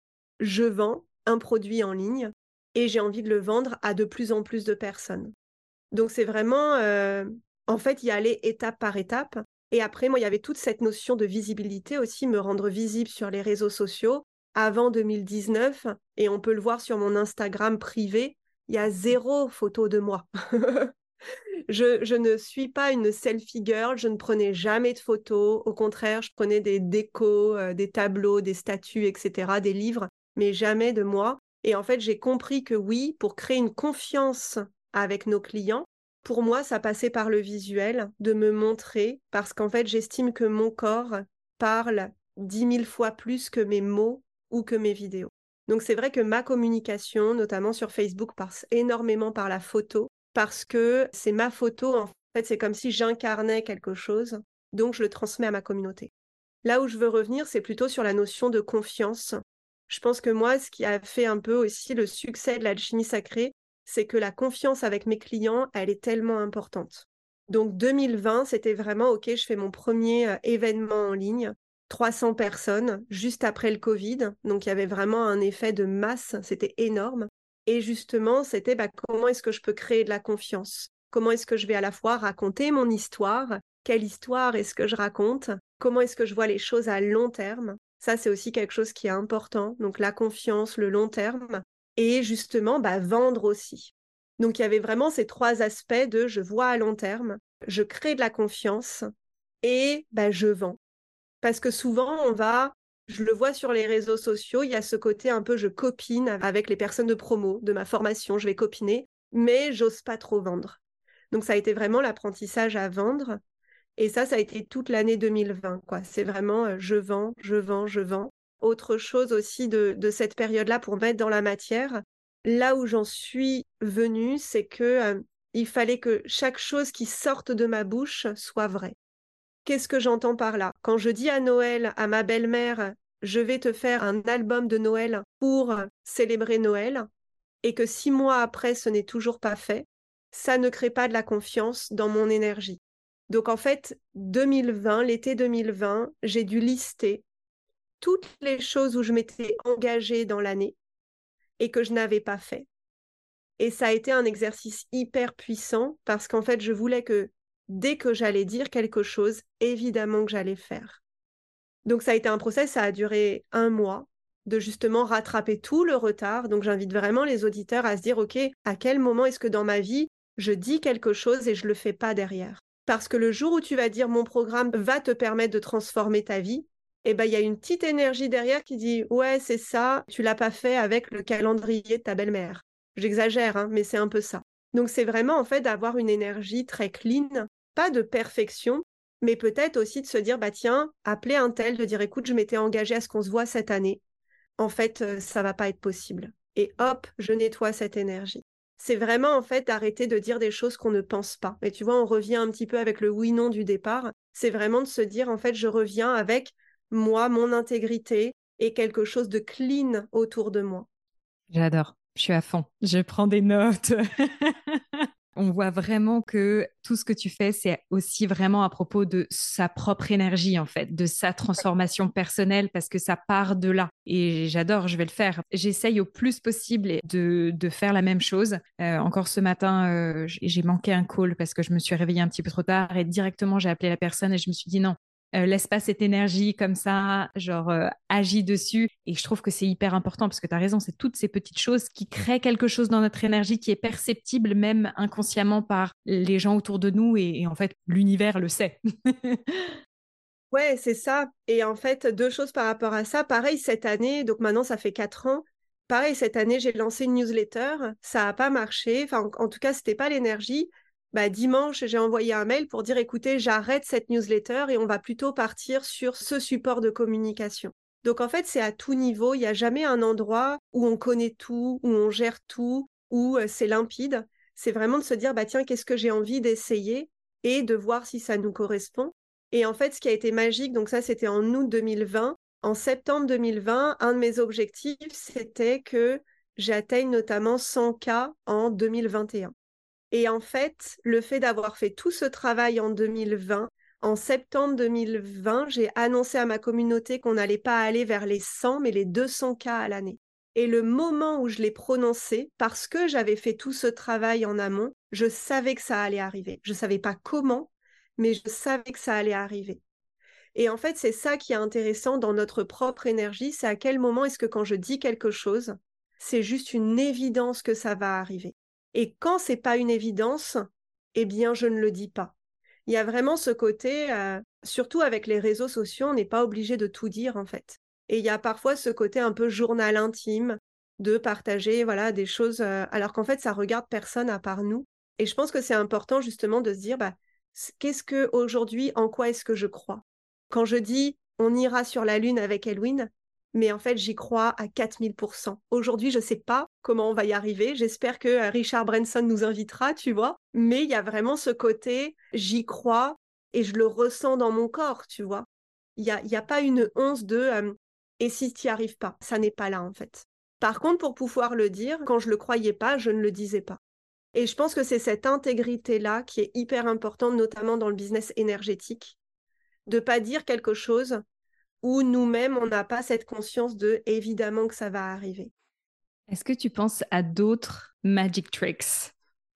Speaker 2: je vends un produit en ligne et j'ai envie de le vendre à de plus en plus de personnes. Donc c'est vraiment, en fait, y aller étape par étape. Et après, moi, il y avait toute cette notion de visibilité aussi, me rendre visible sur les réseaux sociaux. Avant 2019, et on peut le voir sur mon Instagram privé, il y a 0 photo de moi. Je ne suis pas une selfie girl, je ne prenais jamais de photos. Au contraire, je prenais des décos, des tableaux, des statues, etc., des livres, mais jamais de moi. Et en fait, j'ai compris que oui, pour créer une confiance avec nos clients, pour moi, ça passait par le visuel, de me montrer, parce qu'en fait, j'estime que mon corps parle 10 000 fois plus que mes mots ou que mes vidéos. Donc c'est vrai que ma communication, notamment sur Facebook, passe énormément par la photo, parce que c'est ma photo, en fait, c'est comme si j'incarnais quelque chose, donc je le transmets à ma communauté. Là où je veux revenir, c'est plutôt sur la notion de confiance. Je pense que moi, ce qui a fait un peu aussi le succès de l'alchimie sacrée, c'est que la confiance avec mes clients, elle est tellement importante. Donc 2020, c'était vraiment, OK, je fais mon premier événement en ligne, 300 personnes, juste après le Covid. Donc il y avait vraiment un effet de masse, c'était énorme. Et justement, c'était comment est-ce que je peux créer de la confiance? Comment est-ce que je vais à la fois raconter mon histoire? Quelle histoire est-ce que je raconte? Comment est-ce que je vois les choses à long terme? Ça, c'est aussi quelque chose qui est important. Donc la confiance, le long terme. Et justement, vendre aussi. Donc il y avait vraiment ces trois aspects de je vois à long terme, je crée de la confiance et je vends. Parce que souvent, je le vois sur les réseaux sociaux, il y a ce côté un peu je copine avec les personnes de promo, de ma formation, je vais copiner, mais j'ose pas trop vendre. Donc ça a été vraiment l'apprentissage à vendre. Et ça a été toute l'année 2020, quoi. C'est vraiment je vends, je vends, je vends. Autre chose aussi de cette période-là pour mettre dans la matière, là où j'en suis venue, c'est que il fallait que chaque chose qui sorte de ma bouche soit vraie. Qu'est-ce que j'entends par là? Quand je dis à Noël, à ma belle-mère, je vais te faire un album de Noël pour célébrer Noël, et que 6 mois après, ce n'est toujours pas fait, ça ne crée pas de la confiance dans mon énergie. Donc en fait, 2020, l'été 2020, j'ai dû lister toutes les choses où je m'étais engagée dans l'année et que je n'avais pas fait. Et ça a été un exercice hyper puissant parce qu'en fait, je voulais que dès que j'allais dire quelque chose, évidemment que j'allais faire. Donc ça a été un process, ça a duré 1 mois de justement rattraper tout le retard. Donc j'invite vraiment les auditeurs à se dire, OK, à quel moment est-ce que dans ma vie, je dis quelque chose et je ne le fais pas derrière? Parce que le jour où tu vas dire mon programme va te permettre de transformer ta vie, il y a une petite énergie derrière qui dit ouais, c'est ça, tu l'as pas fait avec le calendrier de ta belle-mère. J'exagère, hein, mais c'est un peu ça. Donc c'est vraiment en fait d'avoir une énergie très clean, pas de perfection, mais peut-être aussi de se dire tiens, appeler un tel, de dire écoute, je m'étais engagée à ce qu'on se voit cette année. En fait, ça va pas être possible. Et hop, je nettoie cette énergie. C'est vraiment en fait d'arrêter de dire des choses qu'on ne pense pas. Et tu vois, on revient un petit peu avec le oui-non du départ. C'est vraiment de se dire en fait, je reviens avec moi, mon intégrité et quelque chose de clean autour de moi.
Speaker 1: J'adore, je suis à fond, je prends des notes. On voit vraiment que tout ce que tu fais, c'est aussi vraiment à propos de sa propre énergie, en fait, de sa transformation personnelle, parce que ça part de là. Et j'adore, je vais le faire. J'essaye au plus possible de faire la même chose. Encore ce matin, j'ai manqué un call parce que je me suis réveillée un petit peu trop tard et directement, j'ai appelé la personne et je me suis dit non, laisse pas cette énergie comme ça, genre agis dessus. Et je trouve que c'est hyper important parce que tu as raison, c'est toutes ces petites choses qui créent quelque chose dans notre énergie qui est perceptible même inconsciemment par les gens autour de nous et en fait, l'univers le sait.
Speaker 2: Ouais, c'est ça. Et en fait, deux choses par rapport à ça. Pareil, cette année, donc maintenant ça fait 4 ans. Pareil, cette année, j'ai lancé une newsletter. Ça n'a pas marché. Enfin, en tout cas, c'était pas l'énergie. Dimanche, j'ai envoyé un mail pour dire, écoutez, j'arrête cette newsletter et on va plutôt partir sur ce support de communication. Donc en fait, c'est à tout niveau. Il n'y a jamais un endroit où on connaît tout, où on gère tout, où c'est limpide. C'est vraiment de se dire, tiens, qu'est-ce que j'ai envie d'essayer et de voir si ça nous correspond. Et en fait, ce qui a été magique, donc ça, c'était en août 2020. En septembre 2020, un de mes objectifs, c'était que j'atteigne notamment 100K en 2021. Et en fait, le fait d'avoir fait tout ce travail en 2020, en septembre 2020, j'ai annoncé à ma communauté qu'on n'allait pas aller vers les 100, mais les 200K à l'année. Et le moment où je l'ai prononcé, parce que j'avais fait tout ce travail en amont, je savais que ça allait arriver. Je ne savais pas comment, mais je savais que ça allait arriver. Et en fait, c'est ça qui est intéressant dans notre propre énergie, c'est à quel moment est-ce que quand je dis quelque chose, c'est juste une évidence que ça va arriver. Et quand c'est pas une évidence, eh bien, je ne le dis pas. Il y a vraiment ce côté, surtout avec les réseaux sociaux, on n'est pas obligé de tout dire en fait. Et il y a parfois ce côté un peu journal intime de partager voilà des choses, alors qu'en fait ça regarde personne à part nous. Et je pense que c'est important justement de se dire qu'est-ce que aujourd'hui, en quoi est-ce que je crois? Quand je dis on ira sur la Lune avec Elwin, mais en fait, j'y crois à 4000%. Aujourd'hui, je ne sais pas comment on va y arriver. J'espère que Richard Branson nous invitera, tu vois. Mais il y a vraiment ce côté, j'y crois et je le ressens dans mon corps, tu vois. Il y a pas une once de et si tu n'y arrives pas, ça n'est pas là en fait. Par contre, pour pouvoir le dire, quand je le croyais pas, je ne le disais pas. Et je pense que c'est cette intégrité-là qui est hyper importante, notamment dans le business énergétique, de pas dire quelque chose où nous-mêmes, on n'a pas cette conscience de évidemment que ça va arriver.
Speaker 1: Est-ce que tu penses à d'autres magic tricks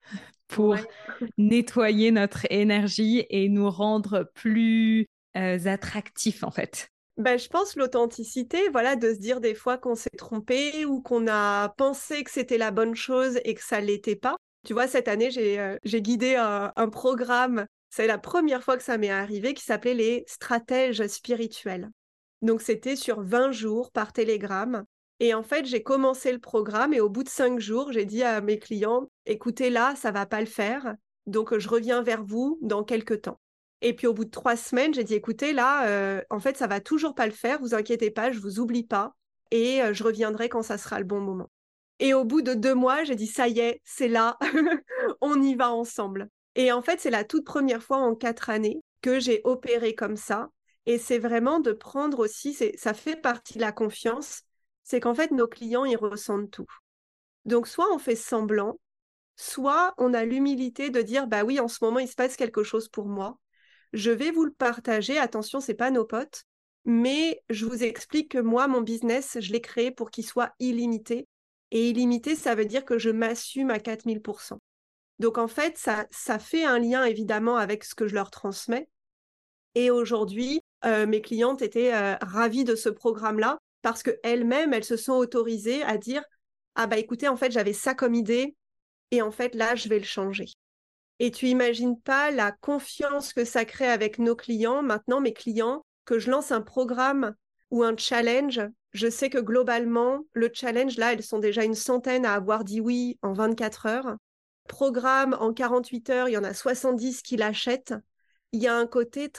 Speaker 1: pour
Speaker 2: Ouais.
Speaker 1: nettoyer notre énergie et nous rendre plus attractifs en fait?
Speaker 2: Ben, je pense l'authenticité, voilà, de se dire des fois qu'on s'est trompé ou qu'on a pensé que c'était la bonne chose et que ça l'était pas. Tu vois, cette année, j'ai guidé un programme, c'est la première fois que ça m'est arrivé, qui s'appelait les stratèges spirituels. Donc, c'était sur 20 jours par télégramme. Et en fait, j'ai commencé le programme et au bout de 5 jours, j'ai dit à mes clients, écoutez, là, ça va pas le faire. Donc, je reviens vers vous dans quelques temps. Et puis au bout de 3 semaines, j'ai dit, écoutez, là, en fait, ça va toujours pas le faire, vous inquiétez pas, je vous oublie pas, et je reviendrai quand ça sera le bon moment. Et au bout de 2 mois, j'ai dit, ça y est, c'est là, on y va ensemble. Et en fait, c'est la toute première fois en 4 années que j'ai opéré comme ça. Et c'est vraiment de prendre aussi, ça fait partie de la confiance, c'est qu'en fait, nos clients, ils ressentent tout. Donc, soit on fait semblant, soit on a l'humilité de dire, bah oui, en ce moment, il se passe quelque chose pour moi. Je vais vous le partager. Attention, c'est pas nos potes, mais je vous explique que moi, mon business, je l'ai créé pour qu'il soit illimité. Et illimité, ça veut dire que je m'assume à 4000%. Donc en fait, ça fait un lien évidemment avec ce que je leur transmets. Et aujourd'hui, mes clientes étaient ravies de ce programme-là parce qu'elles-mêmes, elles se sont autorisées à dire, ah bah écoutez, en fait, j'avais ça comme idée et en fait, là, je vais le changer. Et tu imagines pas la confiance que ça crée avec nos clients. Maintenant, mes clients, que je lance un programme ou un challenge, je sais que globalement, le challenge, là, elles sont déjà une centaine à avoir dit oui en 24 heures. Programme en 48 heures, il y en a 70 qui l'achètent. Il y a un côté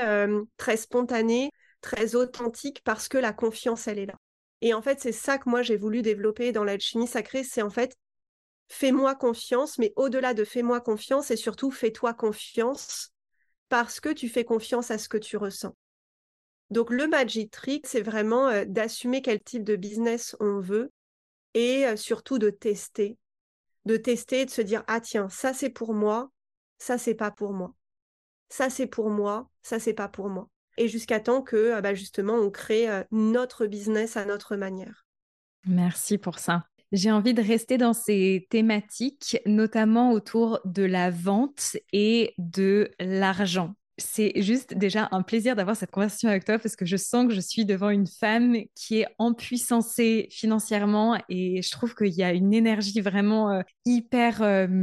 Speaker 2: très spontané, très authentique parce que la confiance, elle est là. Et en fait, c'est ça que moi, j'ai voulu développer dans l'alchimie sacrée, c'est en fait fais-moi confiance, mais au-delà de fais-moi confiance, et surtout fais-toi confiance parce que tu fais confiance à ce que tu ressens. Donc le Magic Trick, c'est vraiment d'assumer quel type de business on veut et surtout de tester et de se dire, ah tiens, ça c'est pour moi, ça c'est pas pour moi. Ça c'est pour moi, ça c'est pas pour moi. Et jusqu'à temps que bah, justement on crée notre business à notre manière.
Speaker 1: Merci pour ça. J'ai envie de rester dans ces thématiques, notamment autour de la vente et de l'argent. C'est juste déjà un plaisir d'avoir cette conversation avec toi parce que je sens que je suis devant une femme qui est empuissancée financièrement et je trouve qu'il y a une énergie vraiment hyper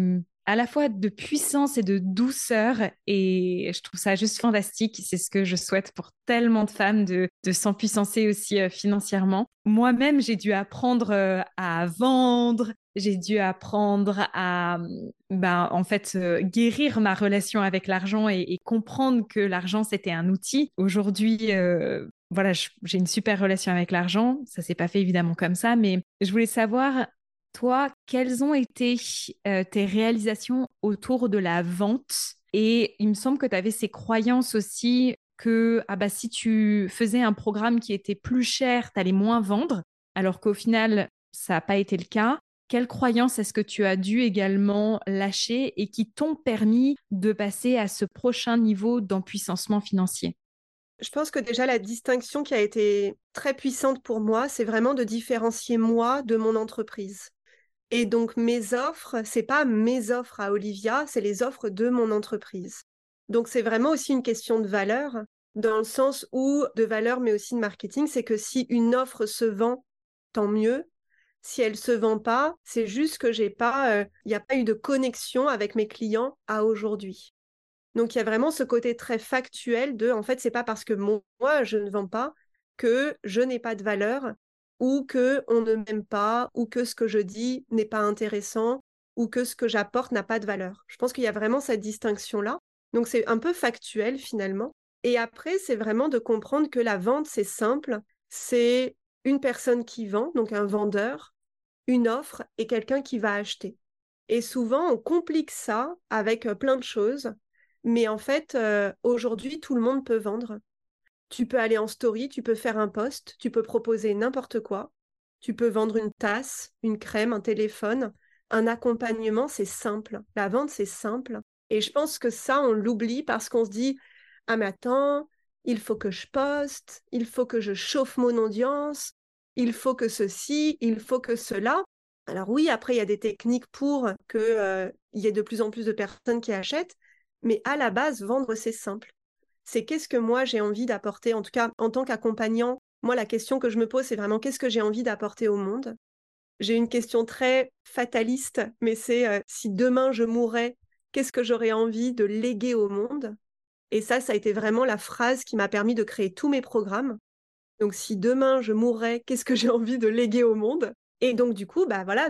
Speaker 1: à la fois de puissance et de douceur et je trouve ça juste fantastique. C'est ce que je souhaite pour tellement de femmes de s'empuissancer aussi financièrement. Moi-même, j'ai dû apprendre à vendre, j'ai dû apprendre à en fait guérir ma relation avec l'argent et comprendre que l'argent c'était un outil. Aujourd'hui, voilà, j'ai une super relation avec l'argent. Ça s'est pas fait évidemment comme ça, mais je voulais savoir toi, quelles ont été tes réalisations autour de la vente? Et il me semble que tu avais ces croyances aussi que ah bah, si tu faisais un programme qui était plus cher, tu allais moins vendre, alors qu'au final, ça n'a pas été le cas. Quelles croyances est-ce que tu as dû également lâcher et qui t'ont permis de passer à ce prochain niveau d'empuissancement financier?
Speaker 2: Je pense que déjà la distinction qui a été très puissante pour moi, c'est vraiment de différencier moi de mon entreprise. Et donc mes offres, c'est pas mes offres à Olivia, c'est les offres de mon entreprise. Donc c'est vraiment aussi une question de valeur, dans le sens où de valeur, mais aussi de marketing, c'est que si une offre se vend, tant mieux. Si elle se vend pas, c'est juste que il n'y a pas eu de connexion avec mes clients à aujourd'hui. Donc il y a vraiment ce côté très factuel de, en fait, c'est pas parce que moi je ne vends pas que je n'ai pas de valeur ou que on ne m'aime pas ou que ce que je dis n'est pas intéressant ou que ce que j'apporte n'a pas de valeur. Je pense qu'il y a vraiment cette distinction-là. Donc c'est un peu factuel finalement. Et après, c'est vraiment de comprendre que la vente, c'est simple. C'est une personne qui vend, donc un vendeur, une offre et quelqu'un qui va acheter. Et souvent, on complique ça avec plein de choses. Mais en fait, aujourd'hui, tout le monde peut vendre. Tu peux aller en story, tu peux faire un post, tu peux proposer n'importe quoi. Tu peux vendre une tasse, une crème, un téléphone. Un accompagnement, c'est simple. La vente, c'est simple. Et je pense que ça, on l'oublie parce qu'on se dit, ah mais attends, il faut que je poste, il faut que je chauffe mon audience, il faut que ceci, il faut que cela. Alors oui, après, il y a des techniques pour qu'il y ait de plus en plus de personnes qui achètent, mais à la base, vendre, c'est simple. C'est qu'est-ce que moi j'ai envie d'apporter, en tout cas en tant qu'accompagnant. Moi, la question que je me pose, c'est vraiment qu'est-ce que j'ai envie d'apporter au monde. J'ai une question très fataliste, mais c'est si demain je mourais, qu'est-ce que j'aurais envie de léguer au monde? Et ça a été vraiment la phrase qui m'a permis de créer tous mes programmes. Donc, si demain je mourrais, qu'est-ce que j'ai envie de léguer au monde? Et donc, du coup, bah voilà,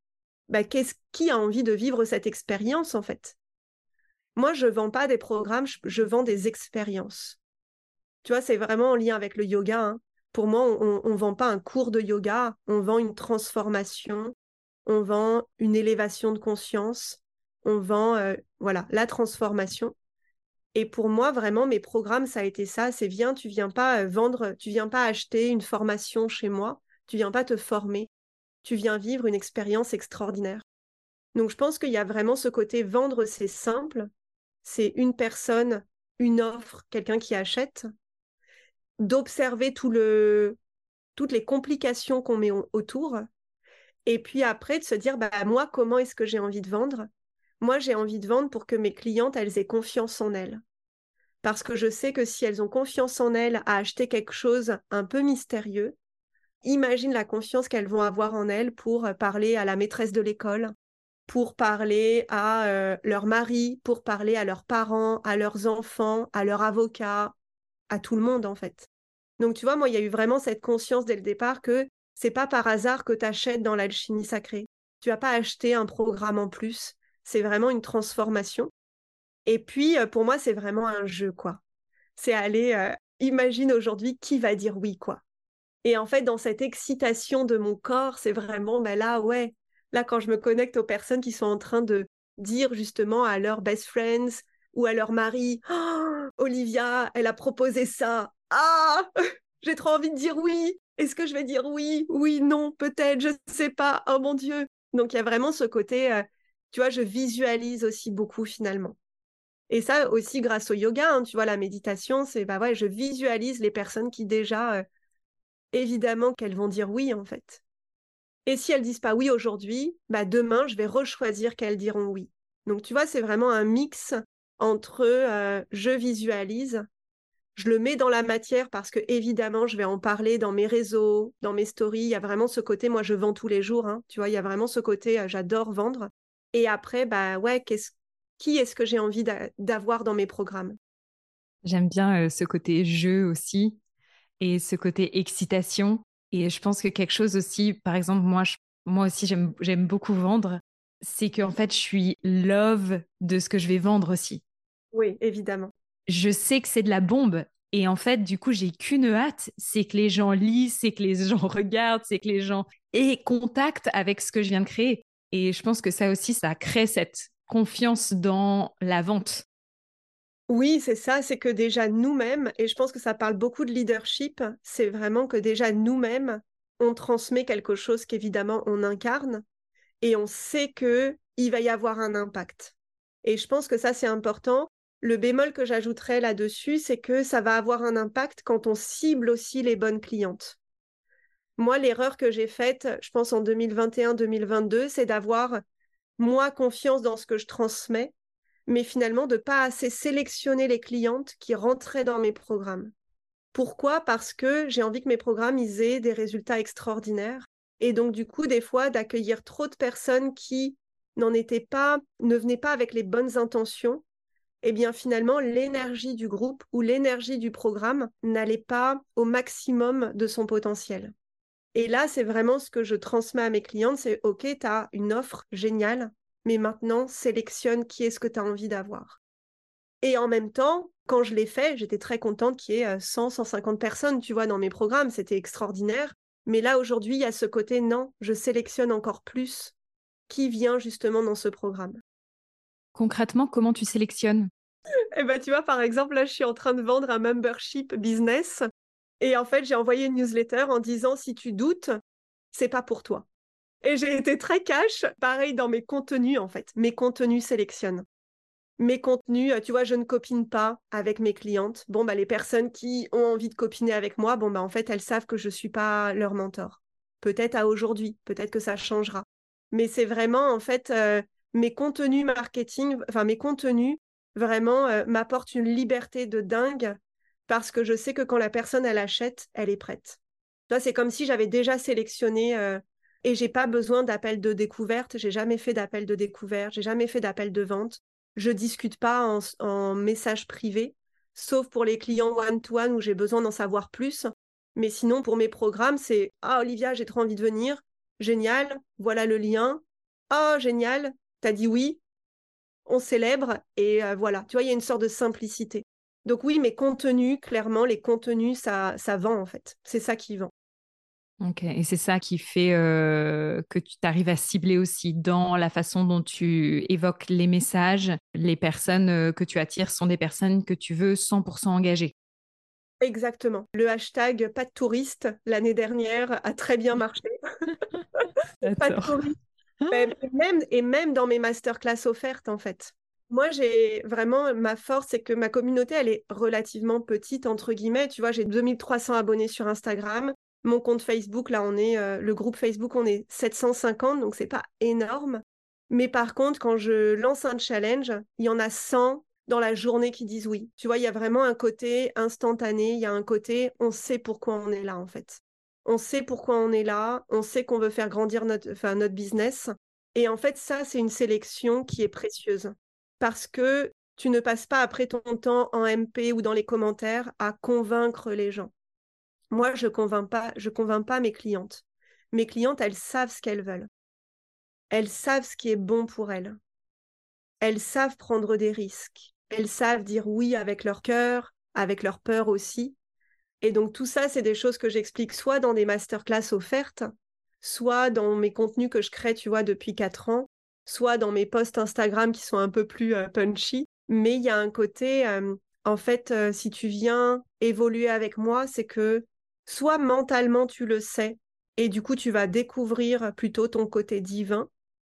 Speaker 2: qui a envie de vivre cette expérience en fait? Moi, je vends pas des programmes, je vends des expériences. Tu vois, c'est vraiment en lien avec le yoga, hein. Pour moi, on ne vend pas un cours de yoga, on vend une transformation, on vend une élévation de conscience, on vend voilà, la transformation. Et pour moi, vraiment, mes programmes, ça a été ça. C'est tu viens pas vendre, tu viens pas acheter une formation chez moi, tu viens pas te former, tu viens vivre une expérience extraordinaire. Donc, je pense qu'il y a vraiment ce côté vendre, c'est simple. C'est une personne, une offre, quelqu'un qui achète, d'observer toutes les complications qu'on met autour, et puis après de se dire, bah, moi, comment est-ce que j'ai envie de vendre? Moi, j'ai envie de vendre pour que mes clientes, elles aient confiance en elles. Parce que je sais que si elles ont confiance en elles à acheter quelque chose un peu mystérieux, imagine la confiance qu'elles vont avoir en elles pour parler à la maîtresse de l'école, pour parler à leur mari, pour parler à leurs parents, à leurs enfants, à leur avocat, à tout le monde en fait. Donc tu vois, moi, il y a eu vraiment cette conscience dès le départ que c'est pas par hasard que tu achètes dans l'alchimie sacrée. Tu vas pas acheter un programme en plus. C'est vraiment une transformation. Et puis, pour moi, c'est vraiment un jeu, quoi. C'est aller, imagine aujourd'hui qui va dire oui, quoi. Et en fait, dans cette excitation de mon corps, c'est vraiment, ben là, ouais, là, quand je me connecte aux personnes qui sont en train de dire justement à leurs best friends ou à leur mari, oh, Olivia, elle a proposé ça. Ah, j'ai trop envie de dire oui. Est-ce que je vais dire oui? Oui, non, peut-être, je ne sais pas. Oh mon Dieu. Donc, il y a vraiment ce côté, tu vois, je visualise aussi beaucoup finalement. Et ça aussi grâce au yoga, hein, tu vois, la méditation, c'est, bah ouais, je visualise les personnes qui déjà évidemment qu'elles vont dire oui, en fait. Et si elles disent pas oui aujourd'hui, bah demain, je vais rechoisir qu'elles diront oui. Donc, tu vois, c'est vraiment un mix entre je visualise, je le mets dans la matière parce que, évidemment, je vais en parler dans mes réseaux, dans mes stories. Il y a vraiment ce côté, moi, je vends tous les jours, hein, tu vois, il y a vraiment ce côté, j'adore vendre. Et après, bah ouais, qui est-ce que j'ai envie d'avoir dans mes programmes?
Speaker 1: J'aime bien ce côté jeu aussi et ce côté excitation. Et je pense que quelque chose aussi, par exemple, moi aussi, j'aime beaucoup vendre. C'est qu'en fait, je suis love de ce que je vais vendre aussi.
Speaker 2: Oui, évidemment.
Speaker 1: Je sais que c'est de la bombe. Et en fait, du coup, j'ai qu'une hâte, c'est que les gens lisent, c'est que les gens regardent, c'est que les gens aient contact avec ce que je viens de créer. Et je pense que ça aussi, ça crée cette confiance dans la vente.
Speaker 2: Oui, c'est ça, c'est que déjà nous-mêmes, et je pense que ça parle beaucoup de leadership, c'est vraiment que déjà nous-mêmes, on transmet quelque chose qu'évidemment on incarne et on sait que il va y avoir un impact. Et je pense que ça, c'est important. Le bémol que j'ajouterais là-dessus, c'est que ça va avoir un impact quand on cible aussi les bonnes clientes. Moi, l'erreur que j'ai faite, je pense en 2021-2022, c'est d'avoir, moi, confiance dans ce que je transmets, mais finalement de pas assez sélectionner les clientes qui rentraient dans mes programmes. Pourquoi? Parce que j'ai envie que mes programmes ils aient des résultats extraordinaires. Et donc, du coup, des fois, d'accueillir trop de personnes qui n'en étaient pas, ne venaient pas avec les bonnes intentions, eh bien, finalement, l'énergie du groupe ou l'énergie du programme n'allait pas au maximum de son potentiel. Et là, c'est vraiment ce que je transmets à mes clientes, c'est OK, tu as une offre géniale, mais maintenant, sélectionne qui est-ce que tu as envie d'avoir. Et en même temps, quand je l'ai fait, j'étais très contente qu'il y ait 100, 150 personnes, tu vois, dans mes programmes, c'était extraordinaire. Mais là, aujourd'hui, il y a ce côté, non, je sélectionne encore plus qui vient justement dans ce programme.
Speaker 1: Concrètement, comment tu sélectionnes?
Speaker 2: Et ben, tu vois, par exemple, là, je suis en train de vendre un membership business. Et en fait, j'ai envoyé une newsletter en disant, si tu doutes, c'est pas pour toi. Et j'ai été très cash, pareil dans mes contenus, en fait. Mes contenus sélectionnent. Mes contenus, tu vois, je ne copine pas avec mes clientes. Bon, bah, les personnes qui ont envie de copiner avec moi, bon, bah, en fait, elles savent que je ne suis pas leur mentor. Peut-être à aujourd'hui, peut-être que ça changera. Mais c'est vraiment, en fait, mes contenus marketing, enfin, mes contenus, vraiment, m'apportent une liberté de dingue parce que je sais que quand la personne, elle achète, elle est prête. Toi, c'est comme si j'avais déjà sélectionné et j'ai pas besoin d'appel de découverte. J'ai jamais fait d'appel de découverte. J'ai jamais fait d'appel de vente. Je discute pas en message privé, sauf pour les clients one-to-one où j'ai besoin d'en savoir plus. Mais sinon, pour mes programmes, c'est ah, Olivia, j'ai trop envie de venir. Génial, voilà le lien. Ah, génial, t'as dit oui, on célèbre. Et voilà, tu vois, il y a une sorte de simplicité. Donc oui, mes contenus, clairement, les contenus, ça vend en fait. C'est ça qui vend.
Speaker 1: Ok, et c'est ça qui fait que tu t'arrives à cibler aussi dans la façon dont tu évoques les messages. Les personnes que tu attires sont des personnes que tu veux 100% engagées.
Speaker 2: Exactement. Le hashtag pas de touristes l'année dernière a très bien marché. Pas de
Speaker 1: J'adore.
Speaker 2: touristes. Et même dans mes masterclass offertes, en fait. Moi, j'ai vraiment, ma force, c'est que ma communauté, elle est relativement petite, entre guillemets. Tu vois, j'ai 2300 abonnés sur Instagram. Mon compte Facebook, là, le groupe Facebook, on est 750, donc c'est pas énorme. Mais par contre, quand je lance un challenge, il y en a 100 dans la journée qui disent oui. Tu vois, il y a vraiment un côté instantané, il y a un côté, on sait pourquoi on est là, en fait. On sait pourquoi on est là, on sait qu'on veut faire grandir notre business. Et en fait, ça, c'est une sélection qui est précieuse parce que tu ne passes pas après ton temps en MP ou dans les commentaires à convaincre les gens. Moi, je convainc pas mes clientes. Mes clientes, elles savent ce qu'elles veulent. Elles savent ce qui est bon pour elles. Elles savent prendre des risques. Elles savent dire oui avec leur cœur, avec leur peur aussi. Et donc tout ça, c'est des choses que j'explique soit dans des masterclass offertes, soit dans mes contenus que je crée, tu vois, depuis 4 ans, soit dans mes posts Instagram qui sont un peu plus punchy. Mais il y a un côté, en fait, si tu viens évoluer avec moi, c'est que soit mentalement tu le sais, et du coup tu vas découvrir plutôt ton côté divin,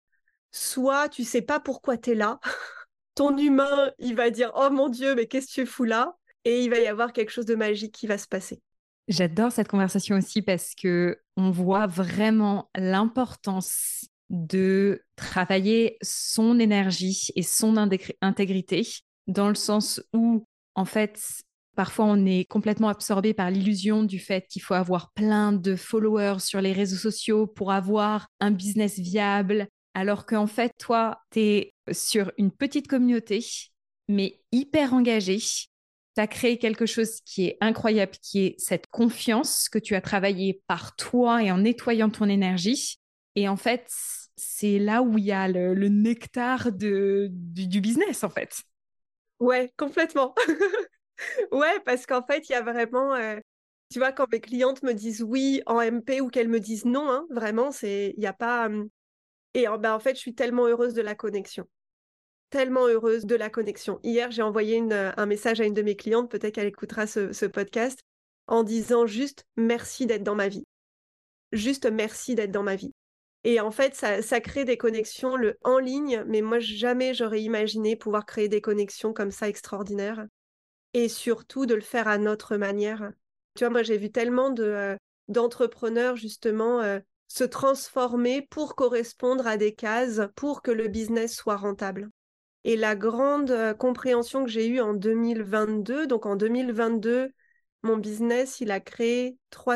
Speaker 2: soit tu sais pas pourquoi tu es là. Ton humain, il va dire, oh mon Dieu, mais qu'est-ce que tu fous là? Et il va y avoir quelque chose de magique qui va se passer.
Speaker 1: J'adore cette conversation aussi parce que on voit vraiment l'importance de travailler son énergie et son intégrité dans le sens où, en fait, parfois on est complètement absorbé par l'illusion du fait qu'il faut avoir plein de followers sur les réseaux sociaux pour avoir un business viable, alors qu'en fait, toi, tu es sur une petite communauté, mais hyper engagée. Tu as créé quelque chose qui est incroyable, qui est cette confiance que tu as travaillé par toi et en nettoyant ton énergie. Et en fait, c'est là où il y a le nectar du business, en fait.
Speaker 2: Ouais, complètement. Ouais, parce qu'en fait, il y a vraiment, tu vois, quand mes clientes me disent oui en MP ou qu'elles me disent non, hein, vraiment, il n'y a pas. Et ben, en fait, je suis tellement heureuse de la connexion. Tellement heureuse de la connexion. Hier, j'ai envoyé un message à une de mes clientes, peut-être qu'elle écoutera ce podcast, en disant juste merci d'être dans ma vie. Juste merci d'être dans ma vie. Et en fait, ça crée des connexions en ligne, mais moi, jamais j'aurais imaginé pouvoir créer des connexions comme ça extraordinaires. Et surtout de le faire à notre manière. Tu vois, moi, j'ai vu tellement d'entrepreneurs, justement, se transformer pour correspondre à des cases, pour que le business soit rentable. Et la grande compréhension que j'ai eue en 2022, donc en 2022, mon business, il a créé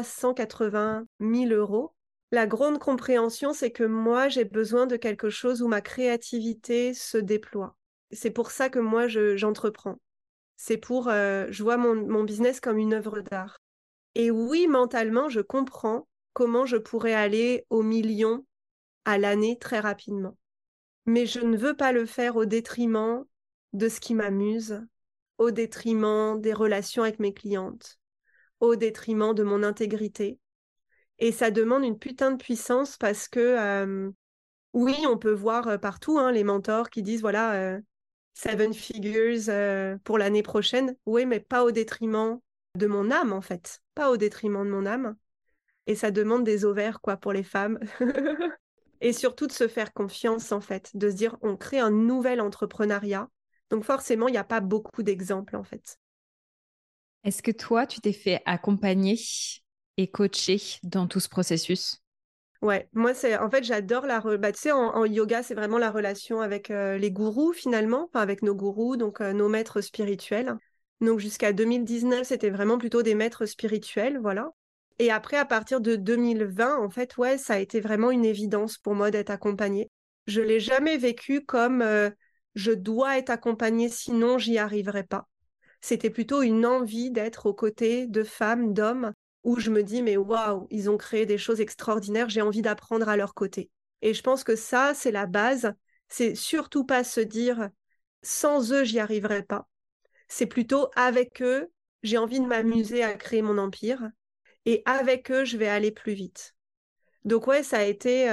Speaker 2: 380 000 euros. La grande compréhension, c'est que moi, j'ai besoin de quelque chose où ma créativité se déploie. C'est pour ça que moi, j'entreprends. C'est pour, je vois mon business comme une œuvre d'art. Et oui, mentalement, je comprends comment je pourrais aller au million à l'année très rapidement. Mais je ne veux pas le faire au détriment de ce qui m'amuse, au détriment des relations avec mes clientes, au détriment de mon intégrité. Et ça demande une putain de puissance parce que, oui, on peut voir partout hein, les mentors qui disent, voilà, seven figures pour l'année prochaine. Oui, mais pas au détriment de mon âme, en fait. Pas au détriment de mon âme. Et ça demande des ovaires, quoi, pour les femmes. Et surtout de se faire confiance, en fait. De se dire, on crée un nouvel entrepreneuriat. Donc forcément, il n'y a pas beaucoup d'exemples, en fait.
Speaker 1: Est-ce que toi, tu t'es fait accompagner et coacher dans tout ce processus?
Speaker 2: Ouais, moi, en fait, j'adore bah, tu sais, en yoga, c'est vraiment la relation avec les gourous, finalement, enfin, avec nos gourous, donc nos maîtres spirituels. Donc, jusqu'à 2019, c'était vraiment plutôt des maîtres spirituels, voilà. Et après, à partir de 2020, en fait, ouais, ça a été vraiment une évidence pour moi d'être accompagnée. Je l'ai jamais vécu comme je dois être accompagnée, sinon j'y arriverai pas. C'était plutôt une envie d'être aux côtés de femmes, d'hommes, où je me dis, mais waouh, ils ont créé des choses extraordinaires, j'ai envie d'apprendre à leur côté. Et je pense que ça, c'est la base. C'est surtout pas se dire, sans eux, j'y arriverai pas. C'est plutôt avec eux, j'ai envie de m'amuser à créer mon empire. Et avec eux, je vais aller plus vite. Donc ouais, ça a été,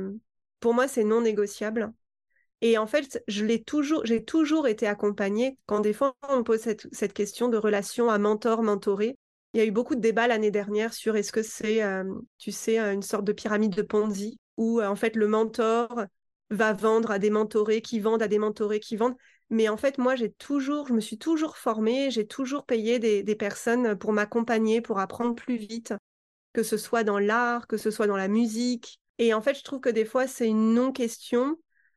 Speaker 2: pour moi, c'est non négociable. Et en fait, j'ai toujours été accompagnée. Quand des fois on me pose cette question de relation à mentor-mentoré, il y a eu beaucoup de débats l'année dernière sur est-ce que c'est, tu sais, une sorte de pyramide de Ponzi où en fait le mentor va vendre à des mentorés qui vendent à des mentorés qui vendent. Mais en fait, moi, je me suis toujours formée, j'ai toujours payé des personnes pour m'accompagner, pour apprendre plus vite, que ce soit dans l'art, que ce soit dans la musique. Et en fait, je trouve que des fois, c'est une non-question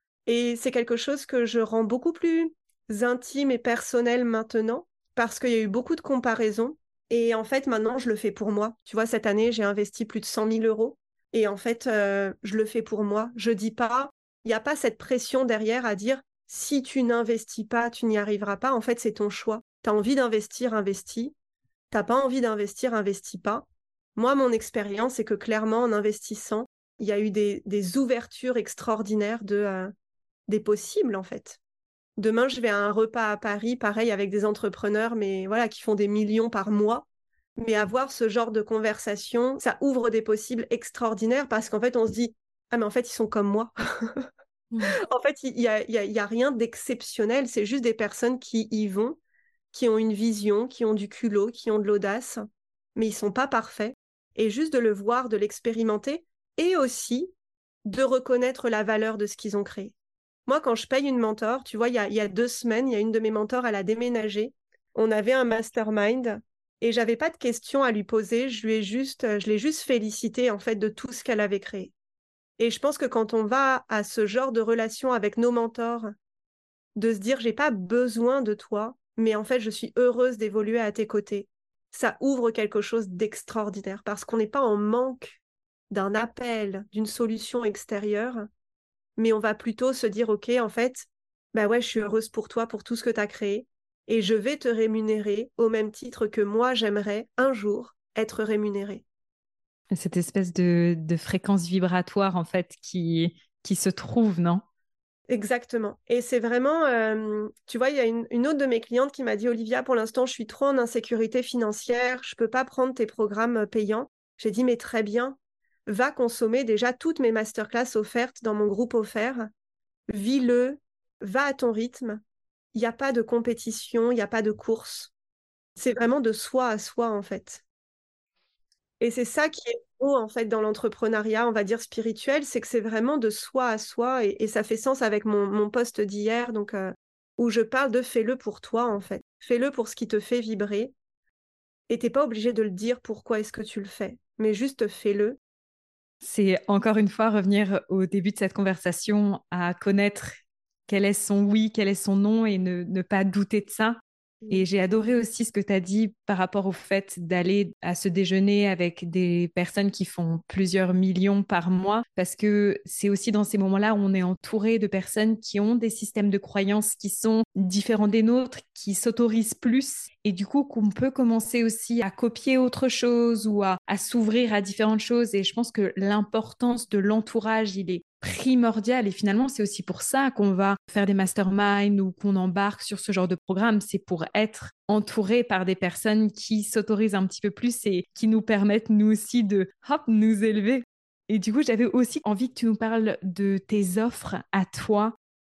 Speaker 2: et c'est quelque chose que je rends beaucoup plus intime et personnel maintenant parce qu'il y a eu beaucoup de comparaisons. Et en fait, maintenant, je le fais pour moi. Tu vois, cette année, j'ai investi plus de 100 000 euros. Et en fait, je le fais pour moi. Je dis pas, il n'y a pas cette pression derrière à dire, si tu n'investis pas, tu n'y arriveras pas. En fait, c'est ton choix. Tu as envie d'investir, investis. T'as pas envie d'investir, investis pas. Moi, mon expérience, c'est que clairement, en investissant, il y a eu des ouvertures extraordinaires des possibles, en fait. Demain, je vais à un repas à Paris, pareil, avec des entrepreneurs, mais voilà, qui font des millions par mois. Mais avoir ce genre de conversation, ça ouvre des possibles extraordinaires parce qu'en fait, on se dit, ah, mais en fait, ils sont comme moi.
Speaker 1: Mm.
Speaker 2: En fait, il y a rien d'exceptionnel. C'est juste des personnes qui y vont, qui ont une vision, qui ont du culot, qui ont de l'audace, mais ils sont pas parfaits. Et juste de le voir, de l'expérimenter, et aussi de reconnaître la valeur de ce qu'ils ont créé. Moi, quand je paye une mentor, tu vois, il y a 2 semaines, il y a une de mes mentors, elle a déménagé. On avait un mastermind et j'avais pas de questions à lui poser. Je l'ai juste félicité en fait de tout ce qu'elle avait créé. Et je pense que quand on va à ce genre de relation avec nos mentors, de se dire j'ai pas besoin de toi, mais en fait je suis heureuse d'évoluer à tes côtés, ça ouvre quelque chose d'extraordinaire parce qu'on n'est pas en manque d'un appel, d'une solution extérieure, mais on va plutôt se dire, OK, en fait, bah ouais, je suis heureuse pour toi, pour tout ce que tu as créé, et je vais te rémunérer au même titre que moi, j'aimerais un jour être rémunérée.
Speaker 1: Cette espèce de fréquence vibratoire, en fait, qui se trouve, non?
Speaker 2: Exactement. Et c'est vraiment, tu vois, il y a une autre de mes clientes qui m'a dit, Olivia, pour l'instant, je suis trop en insécurité financière, je peux pas prendre tes programmes payants. J'ai dit, mais très bien, va consommer déjà toutes mes masterclass offertes dans mon groupe offert, vis-le, va à ton rythme. Il n'y a pas de compétition, il n'y a pas de course. C'est vraiment de soi à soi, en fait. Et c'est ça qui est beau, en fait, dans l'entrepreneuriat, on va dire spirituel, c'est que c'est vraiment de soi à soi. Et ça fait sens avec mon post d'hier, donc, où je parle de fais-le pour toi, en fait. Fais-le pour ce qui te fait vibrer. Et t'es pas obligé de le dire pourquoi est-ce que tu le fais, mais juste fais-le.
Speaker 1: C'est encore une fois revenir au début de cette conversation à connaître quel est son oui, quel est son non et ne pas douter de ça. Et j'ai adoré aussi ce que tu as dit par rapport au fait d'aller à ce déjeuner avec des personnes qui font plusieurs millions par mois, parce que c'est aussi dans ces moments-là où on est entouré de personnes qui ont des systèmes de croyances qui sont différents des nôtres, qui s'autorisent plus, et du coup qu'on peut commencer aussi à copier autre chose ou à s'ouvrir à différentes choses. Et je pense que l'importance de l'entourage, il est primordial. Et finalement, c'est aussi pour ça qu'on va faire des masterminds ou qu'on embarque sur ce genre de programme. C'est pour être entouré par des personnes qui s'autorisent un petit peu plus et qui nous permettent, nous aussi, de hop, nous élever. Et du coup, j'avais aussi envie que tu nous parles de tes offres à toi.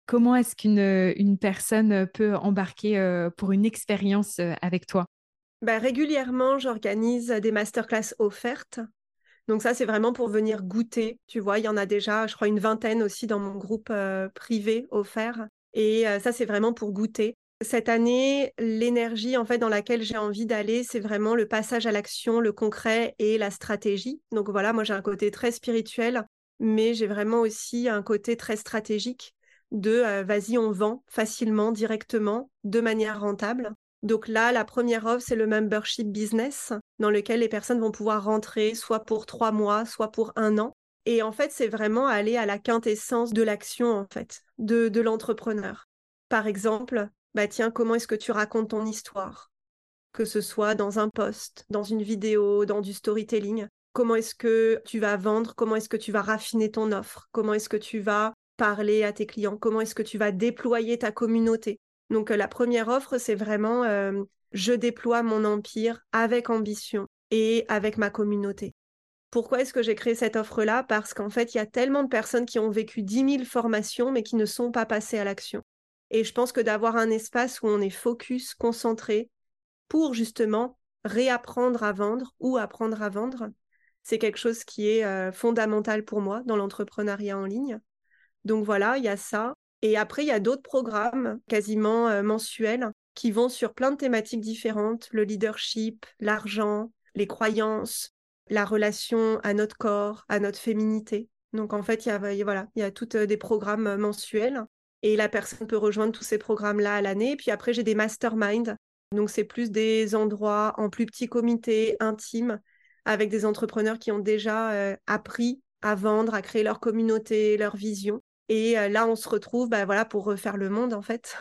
Speaker 1: Comment est-ce qu'une personne peut embarquer pour une expérience avec toi?
Speaker 2: Régulièrement, j'organise des masterclass offertes. Donc ça, c'est vraiment pour venir goûter. Tu vois, il y en a déjà, je crois, une vingtaine aussi dans mon groupe privé offert. Et ça, c'est vraiment pour goûter. Cette année, l'énergie en fait dans laquelle j'ai envie d'aller, c'est vraiment le passage à l'action, le concret et la stratégie. Donc voilà, moi j'ai un côté très spirituel, mais j'ai vraiment aussi un côté très stratégique de vas-y, on vend facilement, directement, de manière rentable. Donc là, la première offre, c'est le membership business, dans lequel les personnes vont pouvoir rentrer soit pour 3 mois, soit pour 1 an. Et en fait, c'est vraiment aller à la quintessence de l'action, en fait, de l'entrepreneur. Par exemple, bah tiens, comment est-ce que tu racontes ton histoire? Que ce soit dans un post, dans une vidéo, dans du storytelling. Comment est-ce que tu vas vendre? Comment est-ce que tu vas raffiner ton offre? Comment est-ce que tu vas parler à tes clients? Comment est-ce que tu vas déployer ta communauté? Donc, la première offre, c'est vraiment je déploie mon empire avec ambition et avec ma communauté. Pourquoi est-ce que j'ai créé cette offre-là? Parce qu'en fait, il y a tellement de personnes qui ont vécu 10 000 formations, mais qui ne sont pas passées à l'action. Et je pense que d'avoir un espace où on est focus, concentré, pour justement réapprendre à vendre ou apprendre à vendre, c'est quelque chose qui est fondamental pour moi dans l'entrepreneuriat en ligne. Donc voilà, il y a ça. Et après, il y a d'autres programmes quasiment mensuels qui vont sur plein de thématiques différentes, le leadership, l'argent, les croyances, la relation à notre corps, à notre féminité. Donc en fait, voilà, il y a toutes des programmes mensuels et la personne peut rejoindre tous ces programmes-là à l'année. Puis après, j'ai des masterminds. Donc c'est plus des endroits en plus petits comités, intimes, avec des entrepreneurs qui ont déjà appris à vendre, à créer leur communauté, leur vision. Et là, on se retrouve voilà, pour refaire le monde, en fait.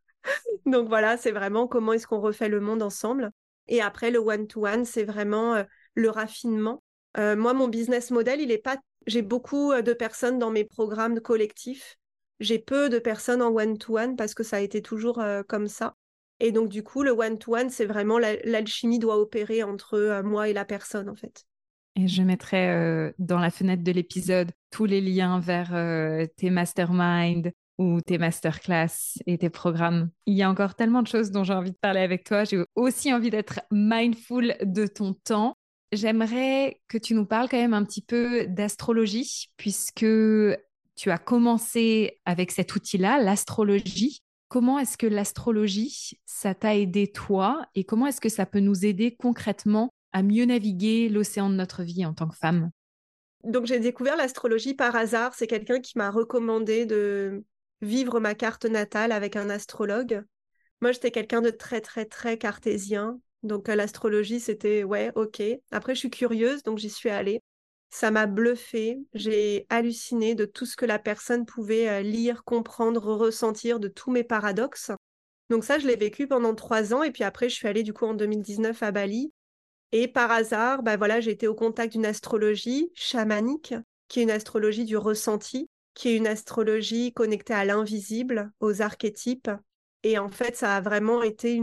Speaker 2: Donc voilà, c'est vraiment comment est-ce qu'on refait le monde ensemble. Et après, le one-to-one, c'est vraiment le raffinement. Moi, mon business model, il est pas... J'ai beaucoup de personnes dans mes programmes collectifs. J'ai peu de personnes en one-to-one parce que ça a été toujours comme ça. Et donc, du coup, le one-to-one, c'est vraiment l'alchimie doit opérer entre moi et la personne, en fait.
Speaker 1: Et je mettrai dans la fenêtre de l'épisode tous les liens vers tes masterminds ou tes masterclass et tes programmes. Il y a encore tellement de choses dont j'ai envie de parler avec toi. J'ai aussi envie d'être mindful de ton temps. J'aimerais que tu nous parles quand même un petit peu d'astrologie, puisque tu as commencé avec cet outil-là, l'astrologie. Comment est-ce que l'astrologie, ça t'a aidé toi et comment est-ce que ça peut nous aider concrètement à mieux naviguer l'océan de notre vie en tant que femme?
Speaker 2: Donc, j'ai découvert l'astrologie par hasard. C'est quelqu'un qui m'a recommandé de vivre ma carte natale avec un astrologue. Moi, j'étais quelqu'un de très, très, très cartésien. Donc, l'astrologie, c'était ouais, ok. Après, je suis curieuse, donc j'y suis allée. Ça m'a bluffée. J'ai halluciné de tout ce que la personne pouvait lire, comprendre, ressentir, de tous mes paradoxes. Donc, ça, je l'ai vécu pendant 3 ans. Et puis après, je suis allée du coup en 2019 à Bali. Et par hasard, voilà, j'ai été au contact d'une astrologie chamanique, qui est une astrologie du ressenti, qui est une astrologie connectée à l'invisible, aux archétypes. Et en fait, ça a vraiment été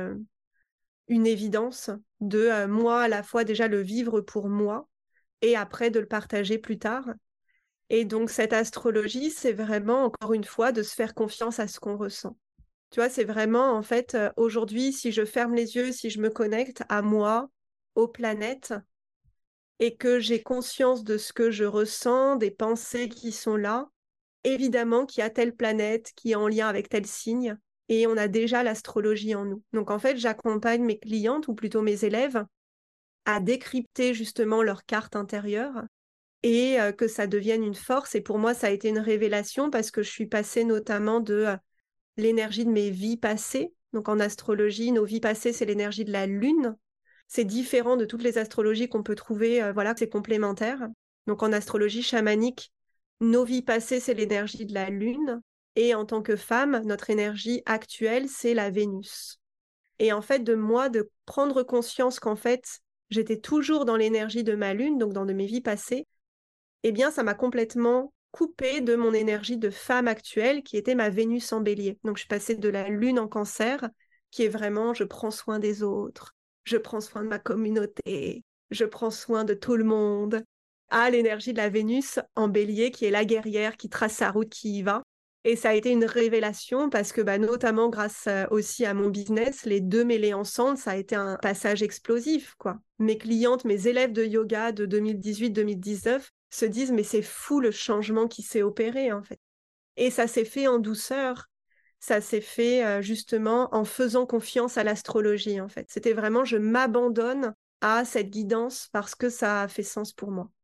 Speaker 2: une évidence de moi, à la fois déjà le vivre pour moi et après de le partager plus tard. Et donc, cette astrologie, c'est vraiment, encore une fois, de se faire confiance à ce qu'on ressent. Tu vois, c'est vraiment, en fait, aujourd'hui, si je ferme les yeux, si je me connecte à moi, aux planètes, et que j'ai conscience de ce que je ressens, des pensées qui sont là, évidemment qu'il y a telle planète qui est en lien avec tel signe, et on a déjà l'astrologie en nous. Donc en fait, j'accompagne mes clientes, ou plutôt mes élèves, à décrypter justement leur carte intérieure, et que ça devienne une force. Et pour moi, ça a été une révélation parce que je suis passée notamment de l'énergie de mes vies passées. Donc en astrologie, nos vies passées, c'est l'énergie de la lune. C'est différent de toutes les astrologies qu'on peut trouver, voilà, c'est complémentaire. Donc en astrologie chamanique, nos vies passées, c'est l'énergie de la lune. Et en tant que femme, notre énergie actuelle, c'est la Vénus. Et en fait, de moi, de prendre conscience qu'en fait, j'étais toujours dans l'énergie de ma lune, donc dans de mes vies passées, eh bien, ça m'a complètement coupée de mon énergie de femme actuelle, qui était ma Vénus en bélier. Donc, je suis passée de la lune en cancer, qui est vraiment, je prends soin des autres, je prends soin de ma communauté, je prends soin de tout le monde, à l'énergie de la Vénus en bélier, qui est la guerrière, qui trace sa route, qui y va. Et ça a été une révélation parce que notamment grâce aussi à mon business, les deux mêlés ensemble, ça a été un passage explosif, quoi. Mes clientes, mes élèves de yoga de 2018-2019 se disent mais c'est fou le changement qui s'est opéré en fait. Et ça s'est fait en douceur. Ça s'est fait justement en faisant confiance à l'astrologie en fait. C'était vraiment je m'abandonne à cette guidance parce que ça a fait sens pour moi.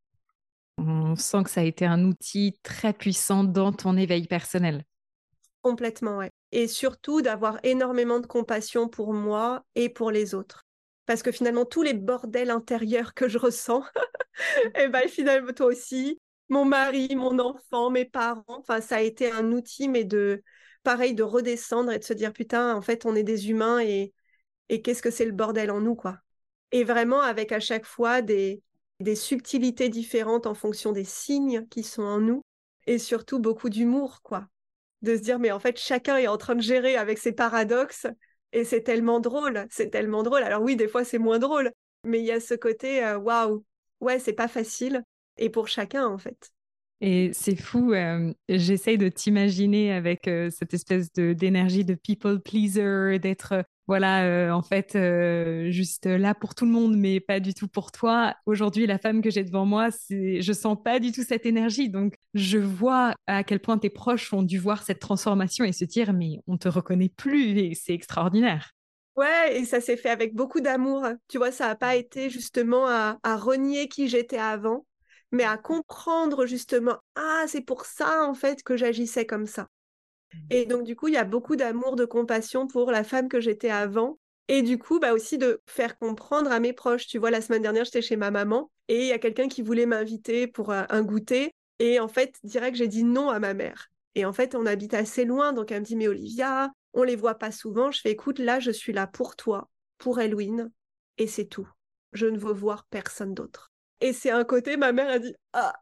Speaker 1: On sent que ça a été un outil très puissant dans ton éveil personnel.
Speaker 2: Complètement, ouais. Et surtout d'avoir énormément de compassion pour moi et pour les autres. Parce que finalement, tous les bordels intérieurs que je ressens, et finalement, toi aussi, mon mari, mon enfant, mes parents, enfin, ça a été un outil, mais pareil, de redescendre et de se dire, putain, en fait, on est des humains et qu'est-ce que c'est le bordel en nous, quoi. Et vraiment, avec à chaque fois des subtilités différentes en fonction des signes qui sont en nous et surtout beaucoup d'humour, quoi, de se dire, mais en fait, chacun est en train de gérer avec ses paradoxes et c'est tellement drôle, c'est tellement drôle. Alors oui, des fois, c'est moins drôle, mais il y a ce côté, waouh, ouais, c'est pas facile. Et pour chacun, en fait.
Speaker 1: Et c'est fou, j'essaye de t'imaginer avec cette espèce d'énergie de people pleaser, d'être voilà, en fait, juste là pour tout le monde, mais pas du tout pour toi. Aujourd'hui, la femme que j'ai devant moi, je sens pas du tout cette énergie. Donc, je vois à quel point tes proches ont dû voir cette transformation et se dire, mais on te reconnaît plus et c'est extraordinaire.
Speaker 2: Ouais, et ça s'est fait avec beaucoup d'amour. Tu vois, ça n'a pas été justement à renier qui j'étais avant, mais à comprendre justement, ah, c'est pour ça, en fait, que j'agissais comme ça. Et donc, du coup, il y a beaucoup d'amour, de compassion pour la femme que j'étais avant. Et du coup, aussi de faire comprendre à mes proches. Tu vois, la semaine dernière, j'étais chez ma maman et il y a quelqu'un qui voulait m'inviter pour un goûter. Et en fait, direct, j'ai dit non à ma mère. Et en fait, on habite assez loin. Donc, elle me dit, mais Olivia, on les voit pas souvent. Je fais, écoute, là, je suis là pour toi, pour Elouine. Et c'est tout. Je ne veux voir personne d'autre. Et c'est un côté, ma mère a dit,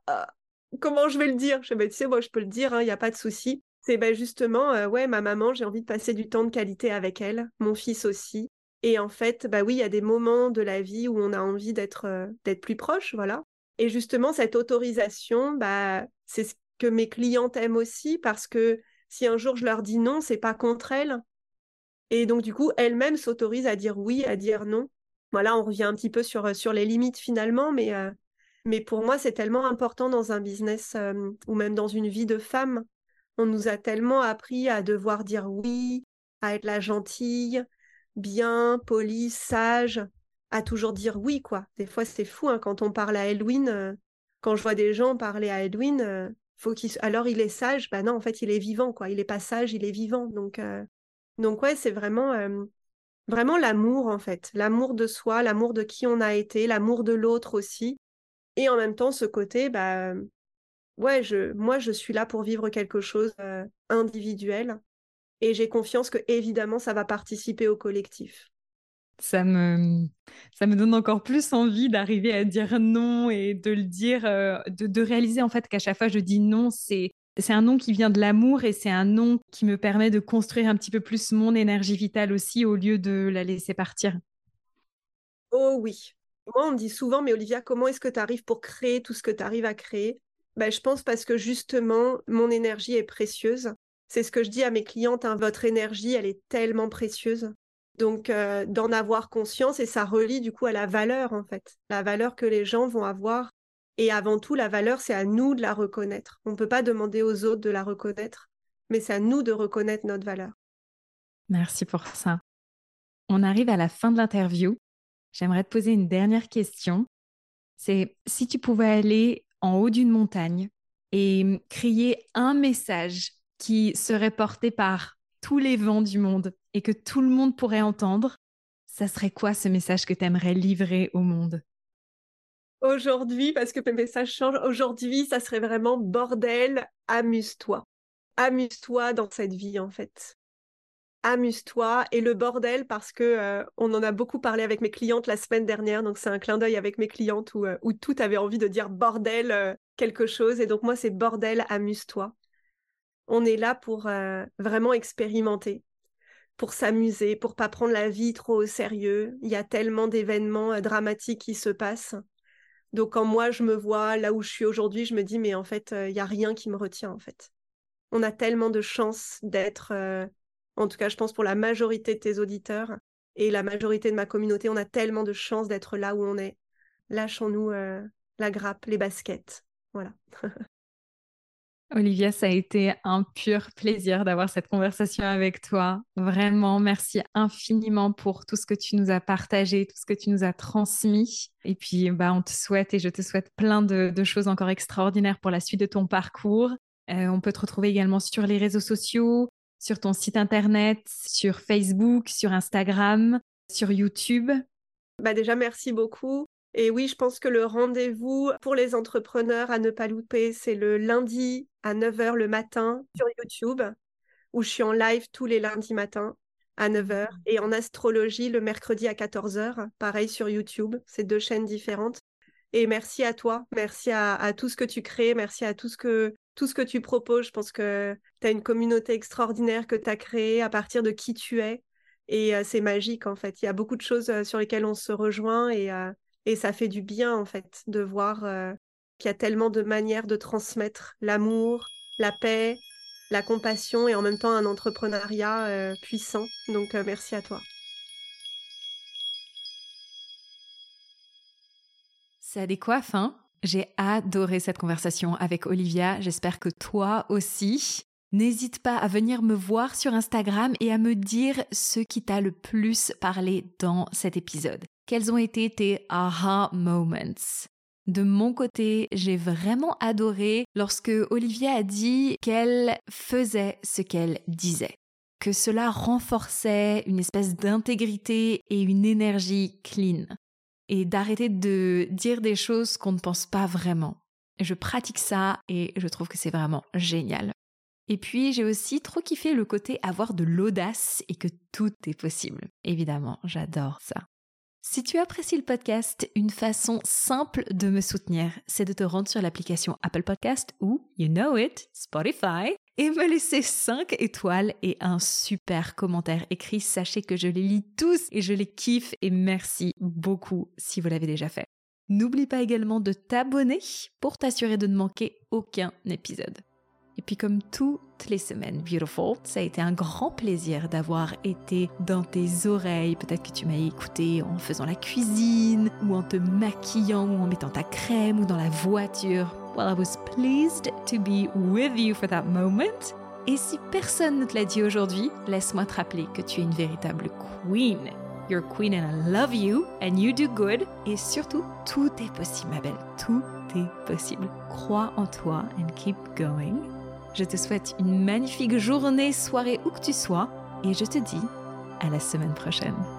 Speaker 2: comment je vais le dire? Je fais, tu sais, moi, je peux le dire, il n'y a pas de souci. C'est justement, ouais, ma maman, j'ai envie de passer du temps de qualité avec elle, mon fils aussi. Et en fait, oui, il y a des moments de la vie où on a envie d'être plus proche, voilà. Et justement, cette autorisation, c'est ce que mes clientes aiment aussi parce que si un jour je leur dis non, c'est pas contre elles. Et donc, du coup, elles-mêmes s'autorisent à dire oui, à dire non. Voilà, on revient un petit peu sur les limites finalement, mais pour moi, c'est tellement important dans un business ou même dans une vie de femme. On nous a tellement appris à devoir dire oui, à être la gentille, bien, polie, sage, à toujours dire oui, quoi. Des fois, c'est fou, hein, quand on parle à Edwin, quand je vois des gens parler à Edwin, alors il est sage, non, en fait, il est vivant, quoi. Il est pas sage, il est vivant. Donc ouais, c'est vraiment l'amour, en fait. L'amour de soi, l'amour de qui on a été, l'amour de l'autre aussi. Et en même temps, ce côté, ouais, moi, je suis là pour vivre quelque chose individuel et j'ai confiance que, évidemment, ça va participer au collectif.
Speaker 1: Ça me, ça me donne encore plus envie d'arriver à dire non et de le dire, de réaliser en fait qu'à chaque fois je dis non, c'est un non qui vient de l'amour et c'est un non qui me permet de construire un petit peu plus mon énergie vitale aussi au lieu de la laisser partir.
Speaker 2: Oh oui. Moi, on me dit souvent, mais Olivia, comment est-ce que tu arrives pour créer tout ce que tu arrives à créer? Je pense parce que justement, mon énergie est précieuse. C'est ce que je dis à mes clientes, hein, votre énergie, elle est tellement précieuse. Donc, d'en avoir conscience et ça relie du coup à la valeur, en fait. La valeur que les gens vont avoir. Et avant tout, la valeur, c'est à nous de la reconnaître. On ne peut pas demander aux autres de la reconnaître, mais c'est à nous de reconnaître notre valeur.
Speaker 1: Merci pour ça. On arrive à la fin de l'interview. J'aimerais te poser une dernière question. C'est si tu pouvais aller en haut d'une montagne et crier un message qui serait porté par tous les vents du monde et que tout le monde pourrait entendre, ça serait quoi ce message que tu aimerais livrer au monde?
Speaker 2: Aujourd'hui, parce que mes messages changent, aujourd'hui, ça serait vraiment bordel, amuse-toi. Amuse-toi dans cette vie, en fait. Amuse-toi. Et le bordel, parce que on en a beaucoup parlé avec mes clientes la semaine dernière, donc c'est un clin d'œil avec mes clientes où tout avait envie de dire bordel quelque chose. Et donc moi, c'est bordel, amuse-toi. On est là pour vraiment expérimenter, pour s'amuser, pour pas prendre la vie trop au sérieux. Il y a tellement d'événements dramatiques qui se passent. Donc quand moi je me vois là où je suis aujourd'hui, je me dis mais en fait il y a rien qui me retient en fait. On a tellement de chance d'être, en tout cas je pense pour la majorité de tes auditeurs et la majorité de ma communauté, on a tellement de chance d'être là où on est. Lâchons-nous la grappe, les baskets. Voilà.
Speaker 1: Olivia, ça a été un pur plaisir d'avoir cette conversation avec toi. Vraiment, merci infiniment pour tout ce que tu nous as partagé, tout ce que tu nous as transmis. Et puis, on te souhaite et je te souhaite plein de choses encore extraordinaires pour la suite de ton parcours. On peut te retrouver également sur les réseaux sociaux, sur ton site internet, sur Facebook, sur Instagram, sur YouTube.
Speaker 2: Déjà, merci beaucoup. Et oui, je pense que le rendez-vous pour les entrepreneurs à ne pas louper, c'est le lundi à 9h le matin sur YouTube, où je suis en live tous les lundis matins à 9h, et en astrologie le mercredi à 14h, pareil sur YouTube. C'est 2 chaînes différentes. Et merci à toi, merci à tout ce que tu crées, merci à tout ce que tu proposes. Je pense que tu as une communauté extraordinaire que tu as créée à partir de qui tu es. Et c'est magique, en fait. Il y a beaucoup de choses sur lesquelles on se rejoint et ça fait du bien, en fait, de voir qu'il y a tellement de manières de transmettre l'amour, la paix, la compassion et en même temps un entrepreneuriat puissant. Donc, merci à toi.
Speaker 1: Ça décoiffe, hein? J'ai adoré cette conversation avec Olivia. J'espère que toi aussi. N'hésite pas à venir me voir sur Instagram et à me dire ce qui t'a le plus parlé dans cet épisode. Quels ont été tes aha moments? De mon côté, j'ai vraiment adoré lorsque Olivia a dit qu'elle faisait ce qu'elle disait, que cela renforçait une espèce d'intégrité et une énergie clean, et d'arrêter de dire des choses qu'on ne pense pas vraiment. Je pratique ça et je trouve que c'est vraiment génial. Et puis, j'ai aussi trop kiffé le côté avoir de l'audace et que tout est possible. Évidemment, j'adore ça. Si tu apprécies le podcast, une façon simple de me soutenir, c'est de te rendre sur l'application Apple Podcast ou, you know it, Spotify, et me laisser 5 étoiles et un super commentaire écrit. Sachez que je les lis tous et je les kiffe et merci beaucoup si vous l'avez déjà fait. N'oublie pas également de t'abonner pour t'assurer de ne manquer aucun épisode. Et puis comme toutes les semaines, Beautiful, ça a été un grand plaisir d'avoir été dans tes oreilles. Peut-être que tu m'as écouté en faisant la cuisine, ou en te maquillant, ou en mettant ta crème, ou dans la voiture. Well, I was pleased to be with you for that moment. Et si personne ne te l'a dit aujourd'hui, laisse-moi te rappeler que tu es une véritable queen. You're a queen and I love you, and you do good. Et surtout, tout est possible, ma belle. Tout est possible. Crois en toi and keep going. Je te souhaite une magnifique journée, soirée, où que tu sois, et je te dis à la semaine prochaine.